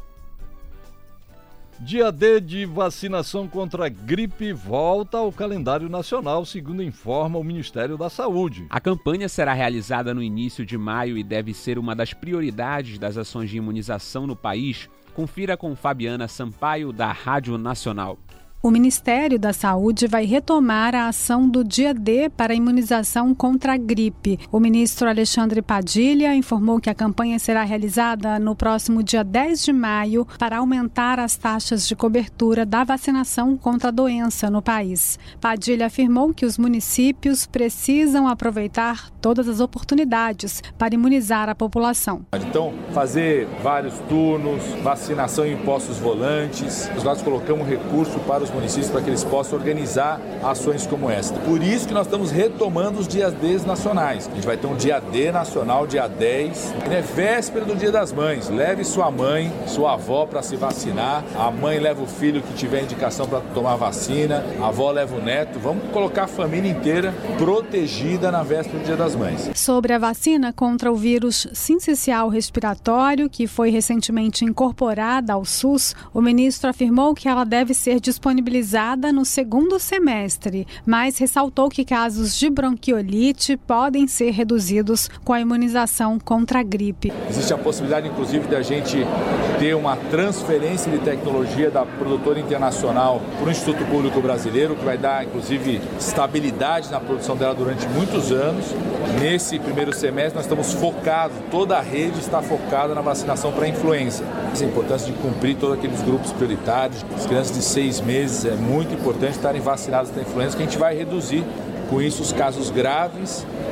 Dia D de vacinação contra a gripe volta ao calendário nacional, segundo informa o Ministério da Saúde. A campanha será realizada no início de maio e deve ser uma das prioridades das ações de imunização no país. Confira com Fabiana Sampaio, da Rádio Nacional. O Ministério da Saúde vai retomar a ação do Dia D para a imunização contra a gripe. O ministro Alexandre Padilha informou que a campanha será realizada no próximo dia dez de maio para aumentar as taxas de cobertura da vacinação contra a doença no país. Padilha afirmou que os municípios precisam aproveitar todas as oportunidades para imunizar a população. Então, fazer vários turnos, vacinação em postos volantes. Nós colocamos recurso para os municípios para que eles possam organizar ações como essa. Por isso que nós estamos retomando os dias D nacionais. A gente vai ter um dia D nacional, dia dez, é véspera do Dia das Mães. Leve sua mãe, sua avó para se vacinar. A mãe leva o filho que tiver indicação para tomar vacina. A avó leva o neto. Vamos colocar a família inteira protegida na véspera do Dia das Mães. Sobre a vacina contra o vírus sincicial respiratório, que foi recentemente incorporada ao SUS, o ministro afirmou que ela deve ser disponibilizada no segundo semestre, mas ressaltou que casos de bronquiolite podem ser reduzidos com a imunização contra a gripe. Existe a possibilidade, inclusive, da gente ter uma transferência de tecnologia da produtora internacional para o Instituto Público Brasileiro, que vai dar, inclusive, estabilidade na produção dela durante muitos anos. Nesse primeiro semestre, nós estamos focados, toda a rede está focada na vacinação para a influenza. Essa é a importância de cumprir todos aqueles grupos prioritários. As crianças de seis meses é muito importante estarem vacinadas para a influenza, que a gente vai reduzir com isso os casos graves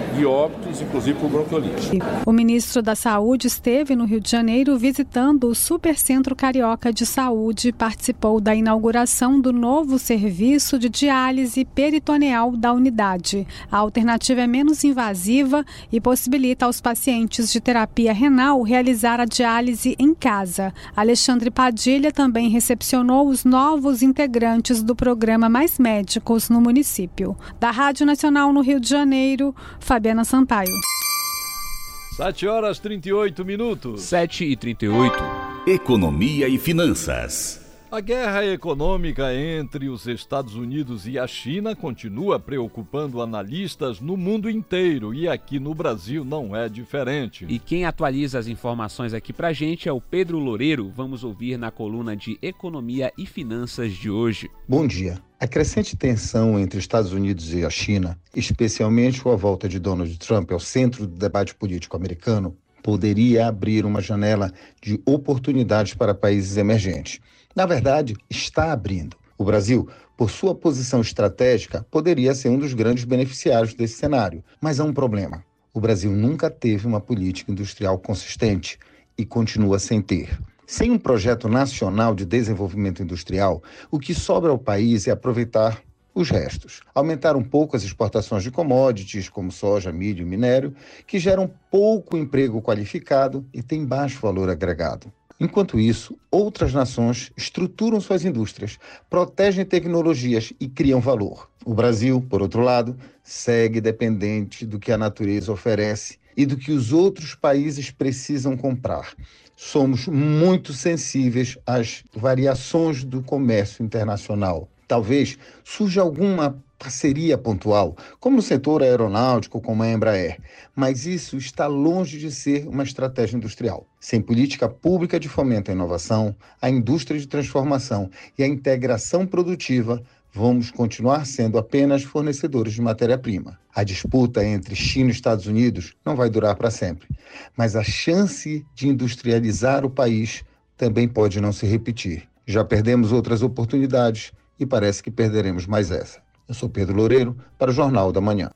de óbitos, inclusive por bronquiolite. O ministro da Saúde esteve no Rio de Janeiro visitando o Supercentro Carioca de Saúde e participou da inauguração do novo serviço de diálise peritoneal da unidade. A alternativa é menos invasiva e possibilita aos pacientes de terapia renal realizar a diálise em casa. Alexandre Padilha também recepcionou os novos integrantes do programa Mais Médicos no município. Da Rádio Nacional no Rio de Janeiro, Fabiana Sampaio. sete horas e trinta e oito minutos. sete e trinta e oito. Economia e finanças. A guerra econômica entre os Estados Unidos e a China continua preocupando analistas no mundo inteiro e aqui no Brasil não é diferente. E quem atualiza as informações aqui pra gente é o Pedro Loureiro. Vamos ouvir na coluna de Economia e Finanças de hoje. Bom dia. A crescente tensão entre Estados Unidos e a China, especialmente com a volta de Donald Trump ao centro do debate político americano, poderia abrir uma janela de oportunidades para países emergentes. Na verdade, está abrindo. O Brasil, por sua posição estratégica, poderia ser um dos grandes beneficiários desse cenário. Mas há um problema. O Brasil nunca teve uma política industrial consistente e continua sem ter. Sem um projeto nacional de desenvolvimento industrial, o que sobra ao país é aproveitar os restos. Aumentar um pouco as exportações de commodities, como soja, milho e minério, que geram pouco emprego qualificado e têm baixo valor agregado. Enquanto isso, outras nações estruturam suas indústrias, protegem tecnologias e criam valor. O Brasil, por outro lado, segue dependente do que a natureza oferece e do que os outros países precisam comprar. Somos muito sensíveis às variações do comércio internacional. Talvez surja alguma parceria pontual, como no setor aeronáutico, como a Embraer, mas isso está longe de ser uma estratégia industrial. Sem política pública de fomento à inovação, à indústria de transformação e à integração produtiva, vamos continuar sendo apenas fornecedores de matéria-prima. A disputa entre China e Estados Unidos não vai durar para sempre, mas a chance de industrializar o país também pode não se repetir. Já perdemos outras oportunidades e parece que perderemos mais essa. Eu sou Pedro Loureiro, para o Jornal da Manhã.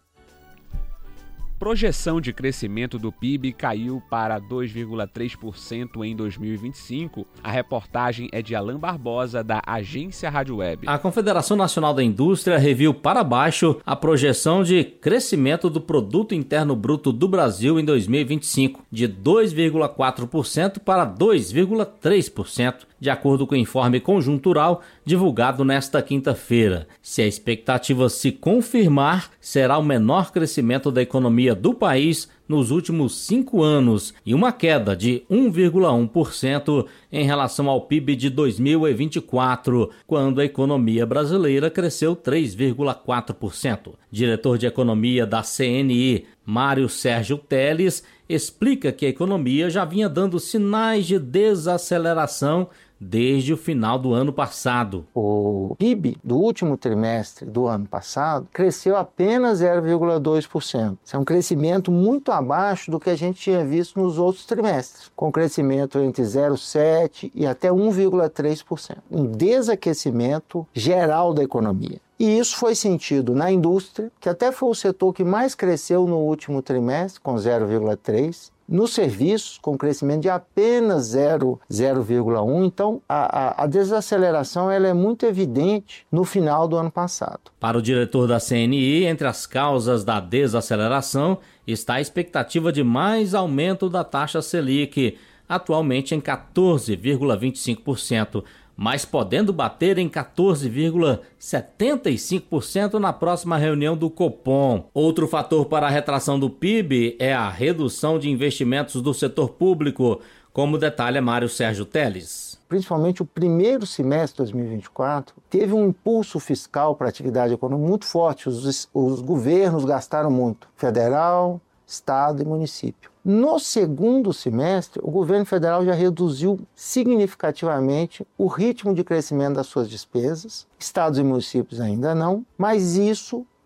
Projeção de crescimento do P I B caiu para dois vírgula três por cento em dois mil e vinte e cinco. A reportagem é de Alain Barbosa, da Agência Rádio Web. A Confederação Nacional da Indústria reviu para baixo a projeção de crescimento do Produto Interno Bruto do Brasil em dois mil e vinte e cinco, de dois vírgula quatro por cento para dois vírgula três por cento, de acordo com o informe conjuntural divulgado nesta quinta-feira. Se a expectativa se confirmar, será o menor crescimento da economia do país nos últimos cinco anos e uma queda de um vírgula um por cento em relação ao P I B de dois mil e vinte e quatro, quando a economia brasileira cresceu três vírgula quatro por cento. Diretor de Economia da C N I, Mário Sérgio Teles, explica que a economia já vinha dando sinais de desaceleração desde o final do ano passado. O P I B do último trimestre do ano passado cresceu apenas zero vírgula dois por cento. Isso é um crescimento muito abaixo do que a gente tinha visto nos outros trimestres, com crescimento entre zero vírgula sete por cento e até um vírgula três por cento. Um desaquecimento geral da economia. E isso foi sentido na indústria, que até foi o setor que mais cresceu no último trimestre, com zero vírgula três por cento. Nos serviços, com crescimento de apenas zero vírgula um por cento. Então, a, a, a desaceleração ela é muito evidente no final do ano passado. Para o diretor da C N I, entre as causas da desaceleração está a expectativa de mais aumento da taxa Selic, atualmente em quatorze vírgula vinte e cinco por cento, mas podendo bater em quatorze vírgula setenta e cinco por cento na próxima reunião do Copom. Outro fator para a retração do P I B é a redução de investimentos do setor público, como detalha Mário Sérgio Teles. Principalmente o primeiro semestre de dois mil e vinte e quatro, teve um impulso fiscal para a atividade econômica muito forte. Os, os governos gastaram muito, federal, estado e município. No segundo semestre, o governo federal já reduziu significativamente o ritmo de crescimento das suas despesas, estados e municípios ainda não, mas isso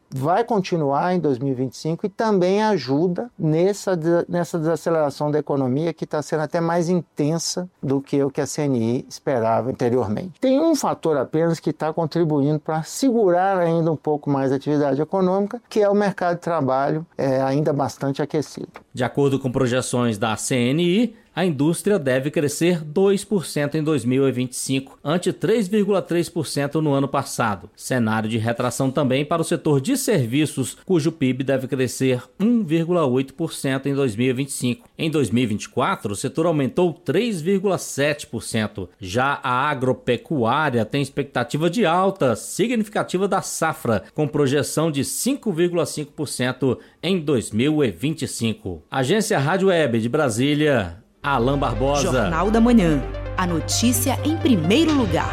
vai continuar em dois mil e vinte e cinco e também ajuda nessa, nessa desaceleração da economia que está sendo até mais intensa do que o que a C N I esperava anteriormente. Tem um fator apenas que está contribuindo para segurar ainda um pouco mais a atividade econômica, que é o mercado de trabalho é, ainda bastante aquecido. De acordo com projeções da C N I, a indústria deve crescer dois por cento em dois mil e vinte e cinco, ante três vírgula três por cento no ano passado. Cenário de retração também para o setor de serviços, cujo P I B deve crescer um vírgula oito por cento em dois mil e vinte e cinco. Em dois mil e vinte e quatro, o setor aumentou três vírgula sete por cento. Já a agropecuária tem expectativa de alta significativa da safra, com projeção de cinco vírgula cinco por cento em dois mil e vinte e cinco. Agência Rádio Web de Brasília, Alain Barbosa. Jornal da Manhã. A notícia em primeiro lugar.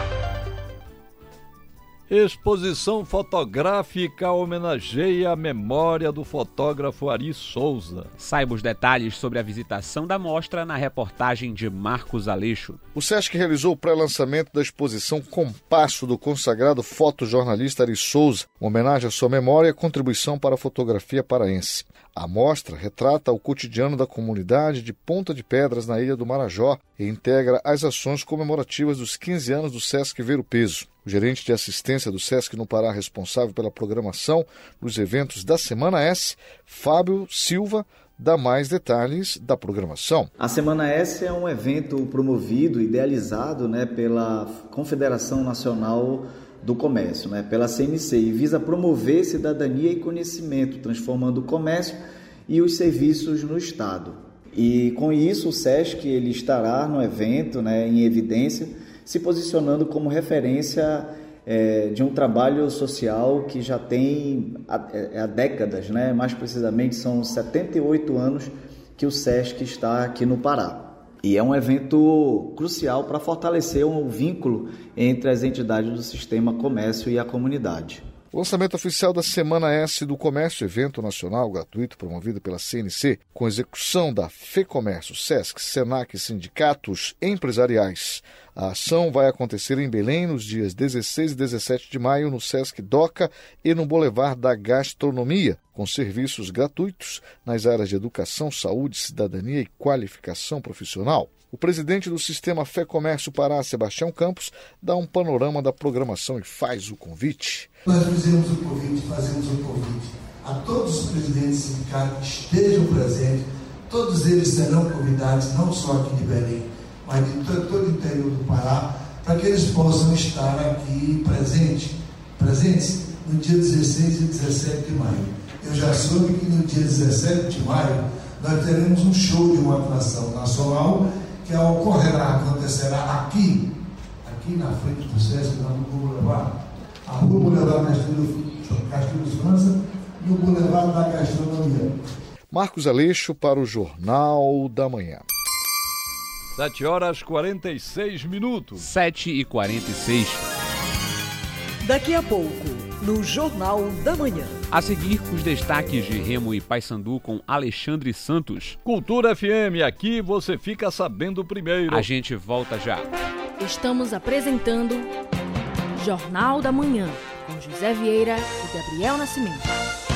Exposição fotográfica homenageia a memória do fotógrafo Ari Souza. Saiba os detalhes sobre a visitação da mostra na reportagem de Marcos Aleixo. O SESC realizou o pré-lançamento da exposição Compasso do consagrado fotojornalista Ari Souza, uma homenagem à sua memória e contribuição para a fotografia paraense. A mostra retrata o cotidiano da comunidade de Ponta de Pedras, na Ilha do Marajó, e integra as ações comemorativas dos quinze anos do SESC Ver o Peso. O gerente de assistência do SESC no Pará, responsável pela programação dos eventos da Semana S, Fábio Silva, dá mais detalhes da programação. A Semana S é um evento promovido, idealizado, né, pela Confederação Nacional do Comércio, né, pela C N C, e visa promover cidadania e conhecimento, transformando o comércio e os serviços no Estado. E com isso o SESC ele estará no evento, né, em evidência, se posicionando como referência é, de um trabalho social que já tem há, há décadas, né? Mais precisamente são setenta e oito anos que o SESC está aqui no Pará. E é um evento crucial para fortalecer um vínculo entre as entidades do sistema comércio e a comunidade. O lançamento oficial da Semana S do Comércio, evento nacional gratuito promovido pela C N C, com execução da FEComércio, SESC, SENAC e sindicatos empresariais. A ação vai acontecer em Belém nos dias dezesseis e dezessete de maio no SESC Doca e no Boulevard da Gastronomia, com serviços gratuitos nas áreas de educação, saúde, cidadania e qualificação profissional. O presidente do Sistema FEComércio Pará, Sebastião Campos, dá um panorama da programação e faz o convite. Nós fizemos o convite, fazemos o convite a todos os presidentes sindicatos que estejam presentes, todos eles serão convidados, não só aqui de Belém, mas de todo, todo o interior do Pará, para que eles possam estar aqui presentes, presentes no dia dezesseis e dezessete de maio. Eu já soube que no dia dezessete de maio nós teremos um show de uma atração nacional que ocorrerá, acontecerá aqui, aqui na frente do SESC, no Boulevard, a rua Boulevard Castilho de França e o Boulevard da Gastronomia. Marcos Aleixo para o Jornal da Manhã. sete horas e quarenta e seis minutos. sete e quarenta e seis. Daqui a pouco, no Jornal da Manhã. A seguir, os destaques de Remo e Paysandu com Alexandre Santos. Cultura F M, aqui você fica sabendo primeiro. A gente volta já. Estamos apresentando Jornal da Manhã, com José Vieira e Gabriel Nascimento.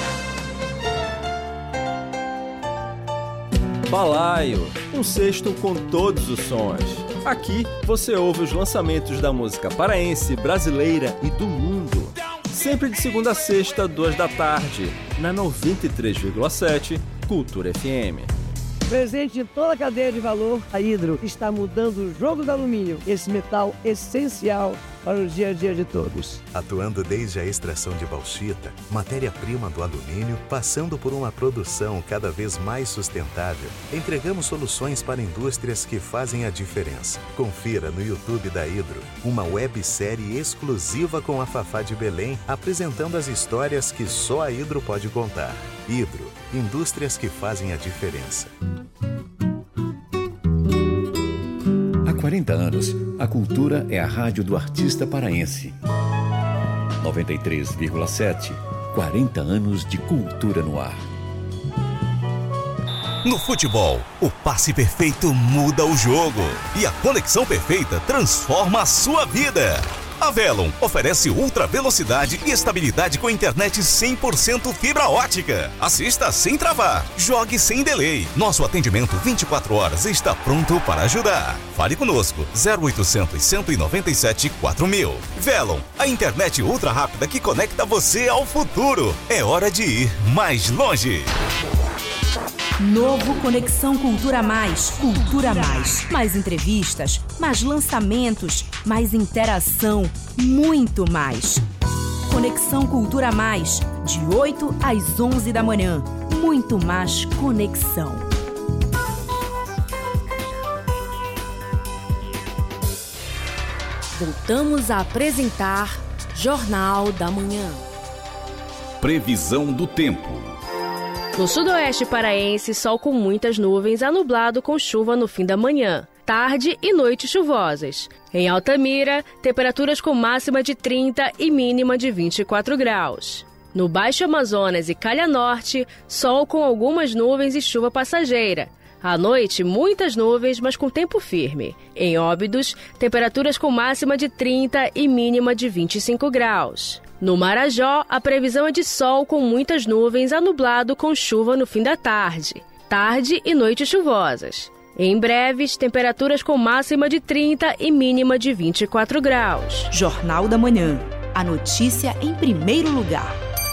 Balaio, um cesto com todos os sons. Aqui você ouve os lançamentos da música paraense, brasileira e do mundo. Sempre de segunda a sexta, duas da tarde, na noventa e três vírgula sete Cultura F M. Presente em toda a cadeia de valor, a Hidro está mudando o jogo do alumínio, esse metal essencial para o dia a dia de todos. Atuando desde a extração de bauxita, matéria-prima do alumínio, passando por uma produção cada vez mais sustentável, entregamos soluções para indústrias que fazem a diferença. Confira no YouTube da Hidro, uma websérie exclusiva com a Fafá de Belém, apresentando as histórias que só a Hidro pode contar. Hidro, indústrias que fazem a diferença. Há quarenta anos, a cultura é a rádio do artista paraense. noventa e três vírgula sete, quarenta anos de cultura no ar. No futebol, o passe perfeito muda o jogo. E a conexão perfeita transforma a sua vida. A Velon oferece ultra velocidade e estabilidade com internet cem por cento fibra ótica. Assista sem travar, jogue sem delay. Nosso atendimento vinte e quatro horas está pronto para ajudar. Fale conosco, zero oitocentos, cento e noventa e sete, quatro mil. Velon, a internet ultra rápida que conecta você ao futuro. É hora de ir mais longe. Novo Conexão Cultura Mais. Cultura Mais. Mais entrevistas, mais lançamentos, mais interação, muito mais. Conexão Cultura Mais, de oito às onze da manhã. Muito mais conexão. Voltamos a apresentar Jornal da Manhã. Previsão do tempo. No sudoeste paraense, sol com muitas nuvens a nublado com chuva no fim da manhã, tarde e noite chuvosas. Em Altamira, temperaturas com máxima de trinta e mínima de vinte e quatro graus. No Baixo Amazonas e Calha Norte, sol com algumas nuvens e chuva passageira. À noite, muitas nuvens, mas com tempo firme. Em Óbidos, temperaturas com máxima de trinta e mínima de vinte e cinco graus. No Marajó, a previsão é de sol com muitas nuvens a nublado com chuva no fim da tarde. Tarde e noite chuvosas. Em Breves, temperaturas com máxima de trinta e mínima de vinte e quatro graus. Jornal da Manhã. A notícia em primeiro lugar.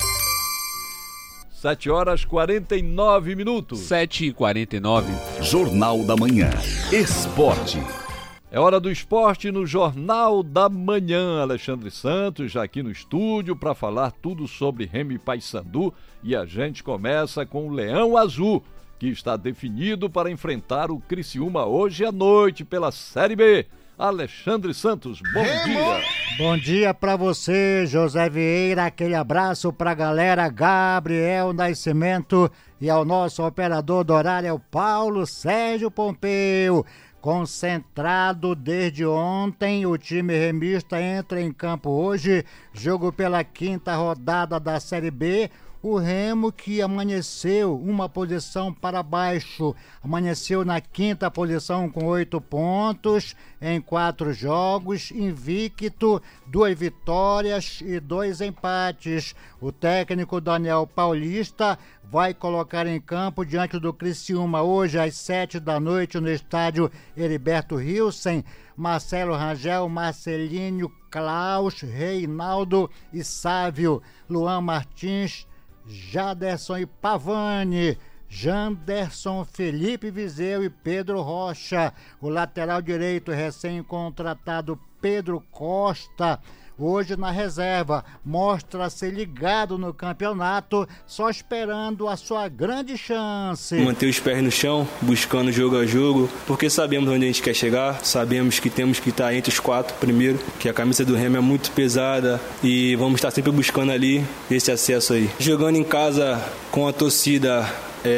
sete horas e quarenta e nove minutos. sete e quarenta e nove. Jornal da Manhã. Esporte. É hora do esporte no Jornal da Manhã. Alexandre Santos já aqui no estúdio para falar tudo sobre Remo e Paysandu. E a gente começa com o Leão Azul, que está definido para enfrentar o Criciúma hoje à noite pela Série B. Alexandre Santos, bom dia. Bom dia para você, José Vieira. Aquele abraço para a galera, Gabriel Nascimento, e ao nosso operador do horário, o Paulo Sérgio Pompeu. Concentrado desde ontem, o time remista entra em campo hoje, jogo pela quinta rodada da Série B. O Remo, que amanheceu uma posição para baixo, amanheceu na quinta posição com oito pontos em quatro jogos, invicto, duas vitórias e dois empates. O técnico Daniel Paulista vai colocar em campo diante do Criciúma hoje às sete da noite no estádio Heriberto Hilsen, Marcelo Rangel, Marcelinho, Klaus, Reinaldo e Sávio, Luan Martins, Jaderson e Pavani, Janderson, Felipe Viseu e Pedro Rocha. O lateral direito recém-contratado Pedro Costa, hoje na reserva, mostra-se ligado no campeonato, só esperando a sua grande chance. Manter os pés no chão, buscando jogo a jogo, porque sabemos onde a gente quer chegar, sabemos que temos que estar entre os quatro primeiro, que a camisa do Remo é muito pesada e vamos estar sempre buscando ali esse acesso aí. Jogando em casa com a torcida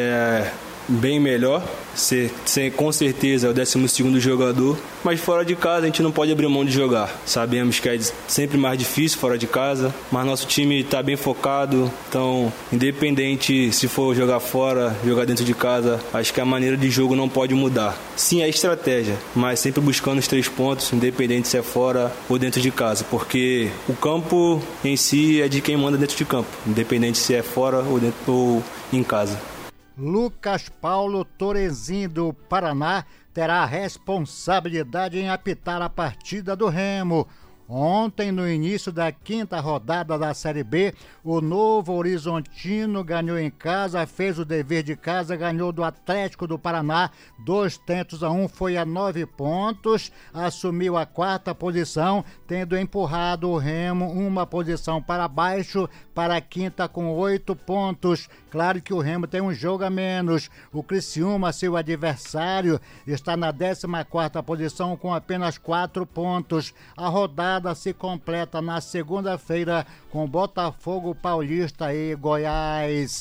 é bem melhor, ser, ser com certeza é o décimo segundo jogador, mas fora de casa a gente não pode abrir mão de jogar. Sabemos que é sempre mais difícil fora de casa, mas nosso time está bem focado, então independente se for jogar fora, jogar dentro de casa, acho que a maneira de jogo não pode mudar. Sim, é estratégia, mas sempre buscando os três pontos, independente se é fora ou dentro de casa, porque o campo em si é de quem manda dentro de campo, independente se é fora ou, dentro, ou em casa. Lucas Paulo Torezin, do Paraná, terá a responsabilidade em apitar a partida do Remo. Ontem, no início da quinta rodada da Série B, o Novo Horizontino ganhou em casa, fez o dever de casa, ganhou do Atlético do Paraná, dois tentos a um, foi a nove pontos, assumiu a quarta posição, tendo empurrado o Remo uma posição para baixo, para a quinta com oito pontos. Claro que o Remo tem um jogo a menos. O Criciúma, seu adversário, está na décima quarta posição com apenas quatro pontos. A rodada se completa na segunda-feira com Botafogo, Paulista e Goiás.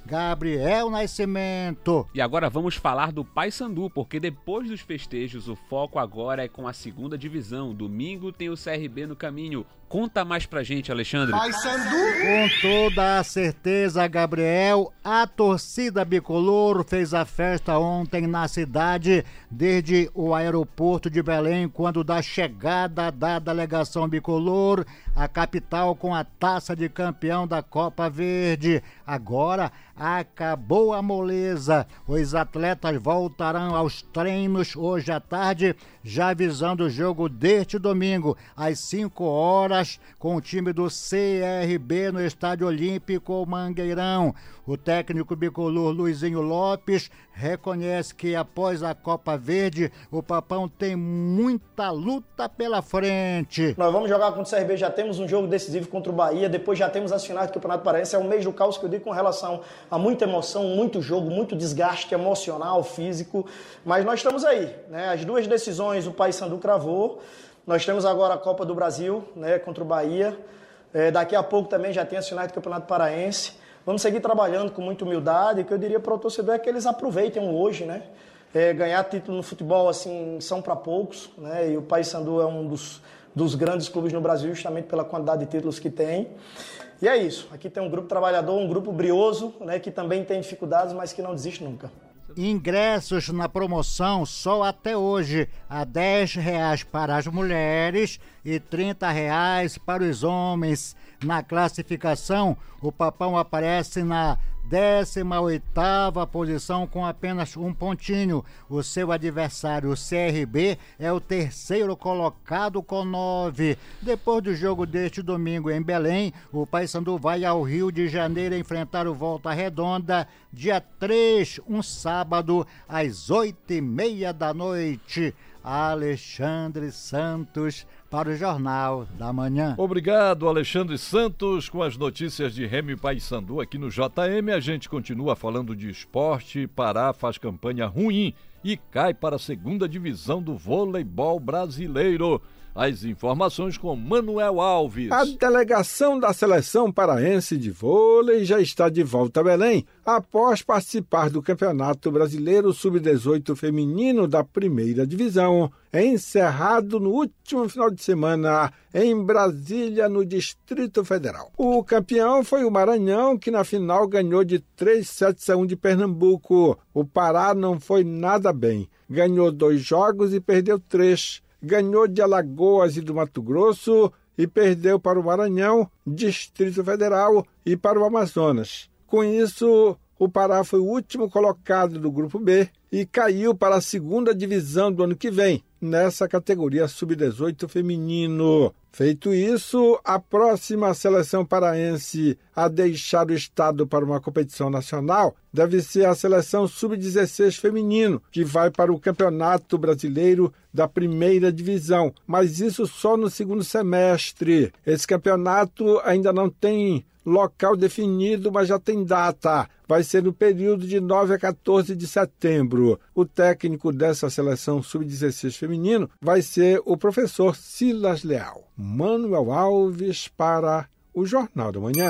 Gabriel Nascimento. E agora vamos falar do Paysandu, porque depois dos festejos o foco agora é com a segunda divisão. Domingo tem o C R B no caminho. Conta mais pra gente, Alexandre. Paysandu. Com toda a certeza, Gabriel, a torcida bicolor fez a festa ontem na cidade, desde o aeroporto de Belém, quando da chegada da delegação bicolor, a capital com a taça de campeão da Copa Verde. Agora acabou a moleza. Os atletas voltarão aos treinos hoje à tarde, já visando o jogo deste domingo, às cinco horas, com o time do C R B no Estádio Olímpico Mangueirão. O técnico bicolor Luizinho Lopes reconhece que após a Copa Verde, o Papão tem muita luta pela frente. Nós vamos jogar contra o C R B, já temos um jogo decisivo contra o Bahia, depois já temos as finais do Campeonato Paraense. É um mês do caos que eu digo com relação a muita emoção, muito jogo, muito desgaste emocional, físico, mas nós estamos aí, né? As duas decisões o Paysandu cravou. Nós temos agora a Copa do Brasil, né, contra o Bahia. É, daqui a pouco também já tem as finais do Campeonato Paraense. Vamos seguir trabalhando com muita humildade. O que eu diria para o torcedor é que eles aproveitem hoje, né? É, ganhar título no futebol, assim, são para poucos, né? E o Paysandu é um dos, dos grandes clubes no Brasil, justamente pela quantidade de títulos que tem. E é isso. Aqui tem um grupo trabalhador, um grupo brioso, né, que também tem dificuldades, mas que não desiste nunca. Ingressos na promoção só até hoje a dez reais para as mulheres e trinta reais para os homens. Na classificação, o Papão aparece na décima oitava posição com apenas um pontinho. O seu adversário, o C R B, é o terceiro colocado com nove. Depois do jogo deste domingo em Belém, o Paysandu vai ao Rio de Janeiro enfrentar o Volta Redonda, dia três, um sábado, às oito e meia da noite. Alexandre Santos para o Jornal da Manhã. Obrigado, Alexandre Santos, com as notícias de Remo e Paysandu aqui no J M. A gente continua falando de esporte. Pará faz campanha ruim e cai para a segunda divisão do voleibol brasileiro. As informações com Manuel Alves. A delegação da seleção paraense de vôlei já está de volta a Belém após participar do Campeonato Brasileiro sub dezoito feminino da primeira divisão, encerrado no último final de semana em Brasília, no Distrito Federal. O campeão foi o Maranhão, que na final ganhou de três sets a um de Pernambuco. O Pará não foi nada bem, ganhou dois jogos e perdeu três. Ganhou de Alagoas e do Mato Grosso e perdeu para o Maranhão, Distrito Federal e para o Amazonas. Com isso, o Pará foi o último colocado do Grupo B e caiu para a segunda divisão do ano que vem, nessa categoria sub dezoito feminino. Feito isso, a próxima seleção paraense a deixar o estado para uma competição nacional deve ser a seleção sub dezesseis feminino, que vai para o Campeonato Brasileiro da primeira divisão, mas isso só no segundo semestre. Esse campeonato ainda não tem local definido, mas já tem data. Vai ser no período de nove a quatorze de setembro. O técnico dessa seleção sub dezesseis feminino vai ser o professor Silas Leal. Manuel Alves para o Jornal da Manhã.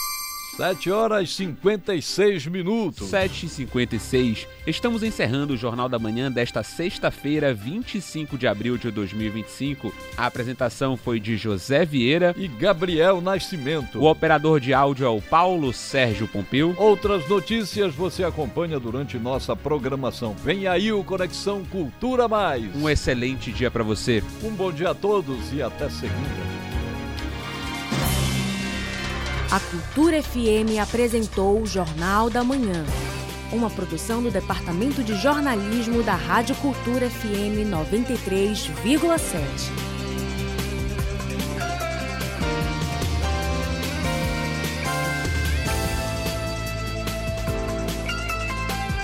sete horas e cinquenta e seis minutos. sete e cinquenta e seis. Estamos encerrando o Jornal da Manhã desta sexta-feira, vinte e cinco de abril de dois mil e vinte e cinco. A apresentação foi de José Vieira e Gabriel Nascimento. O operador de áudio é o Paulo Sérgio Pompeu. Outras notícias você acompanha durante nossa programação. Vem aí o Conexão Cultura Mais. Um excelente dia para você. Um bom dia a todos e até segunda. A Cultura F M apresentou o Jornal da Manhã, uma produção do Departamento de Jornalismo da Rádio Cultura F M noventa e três vírgula sete.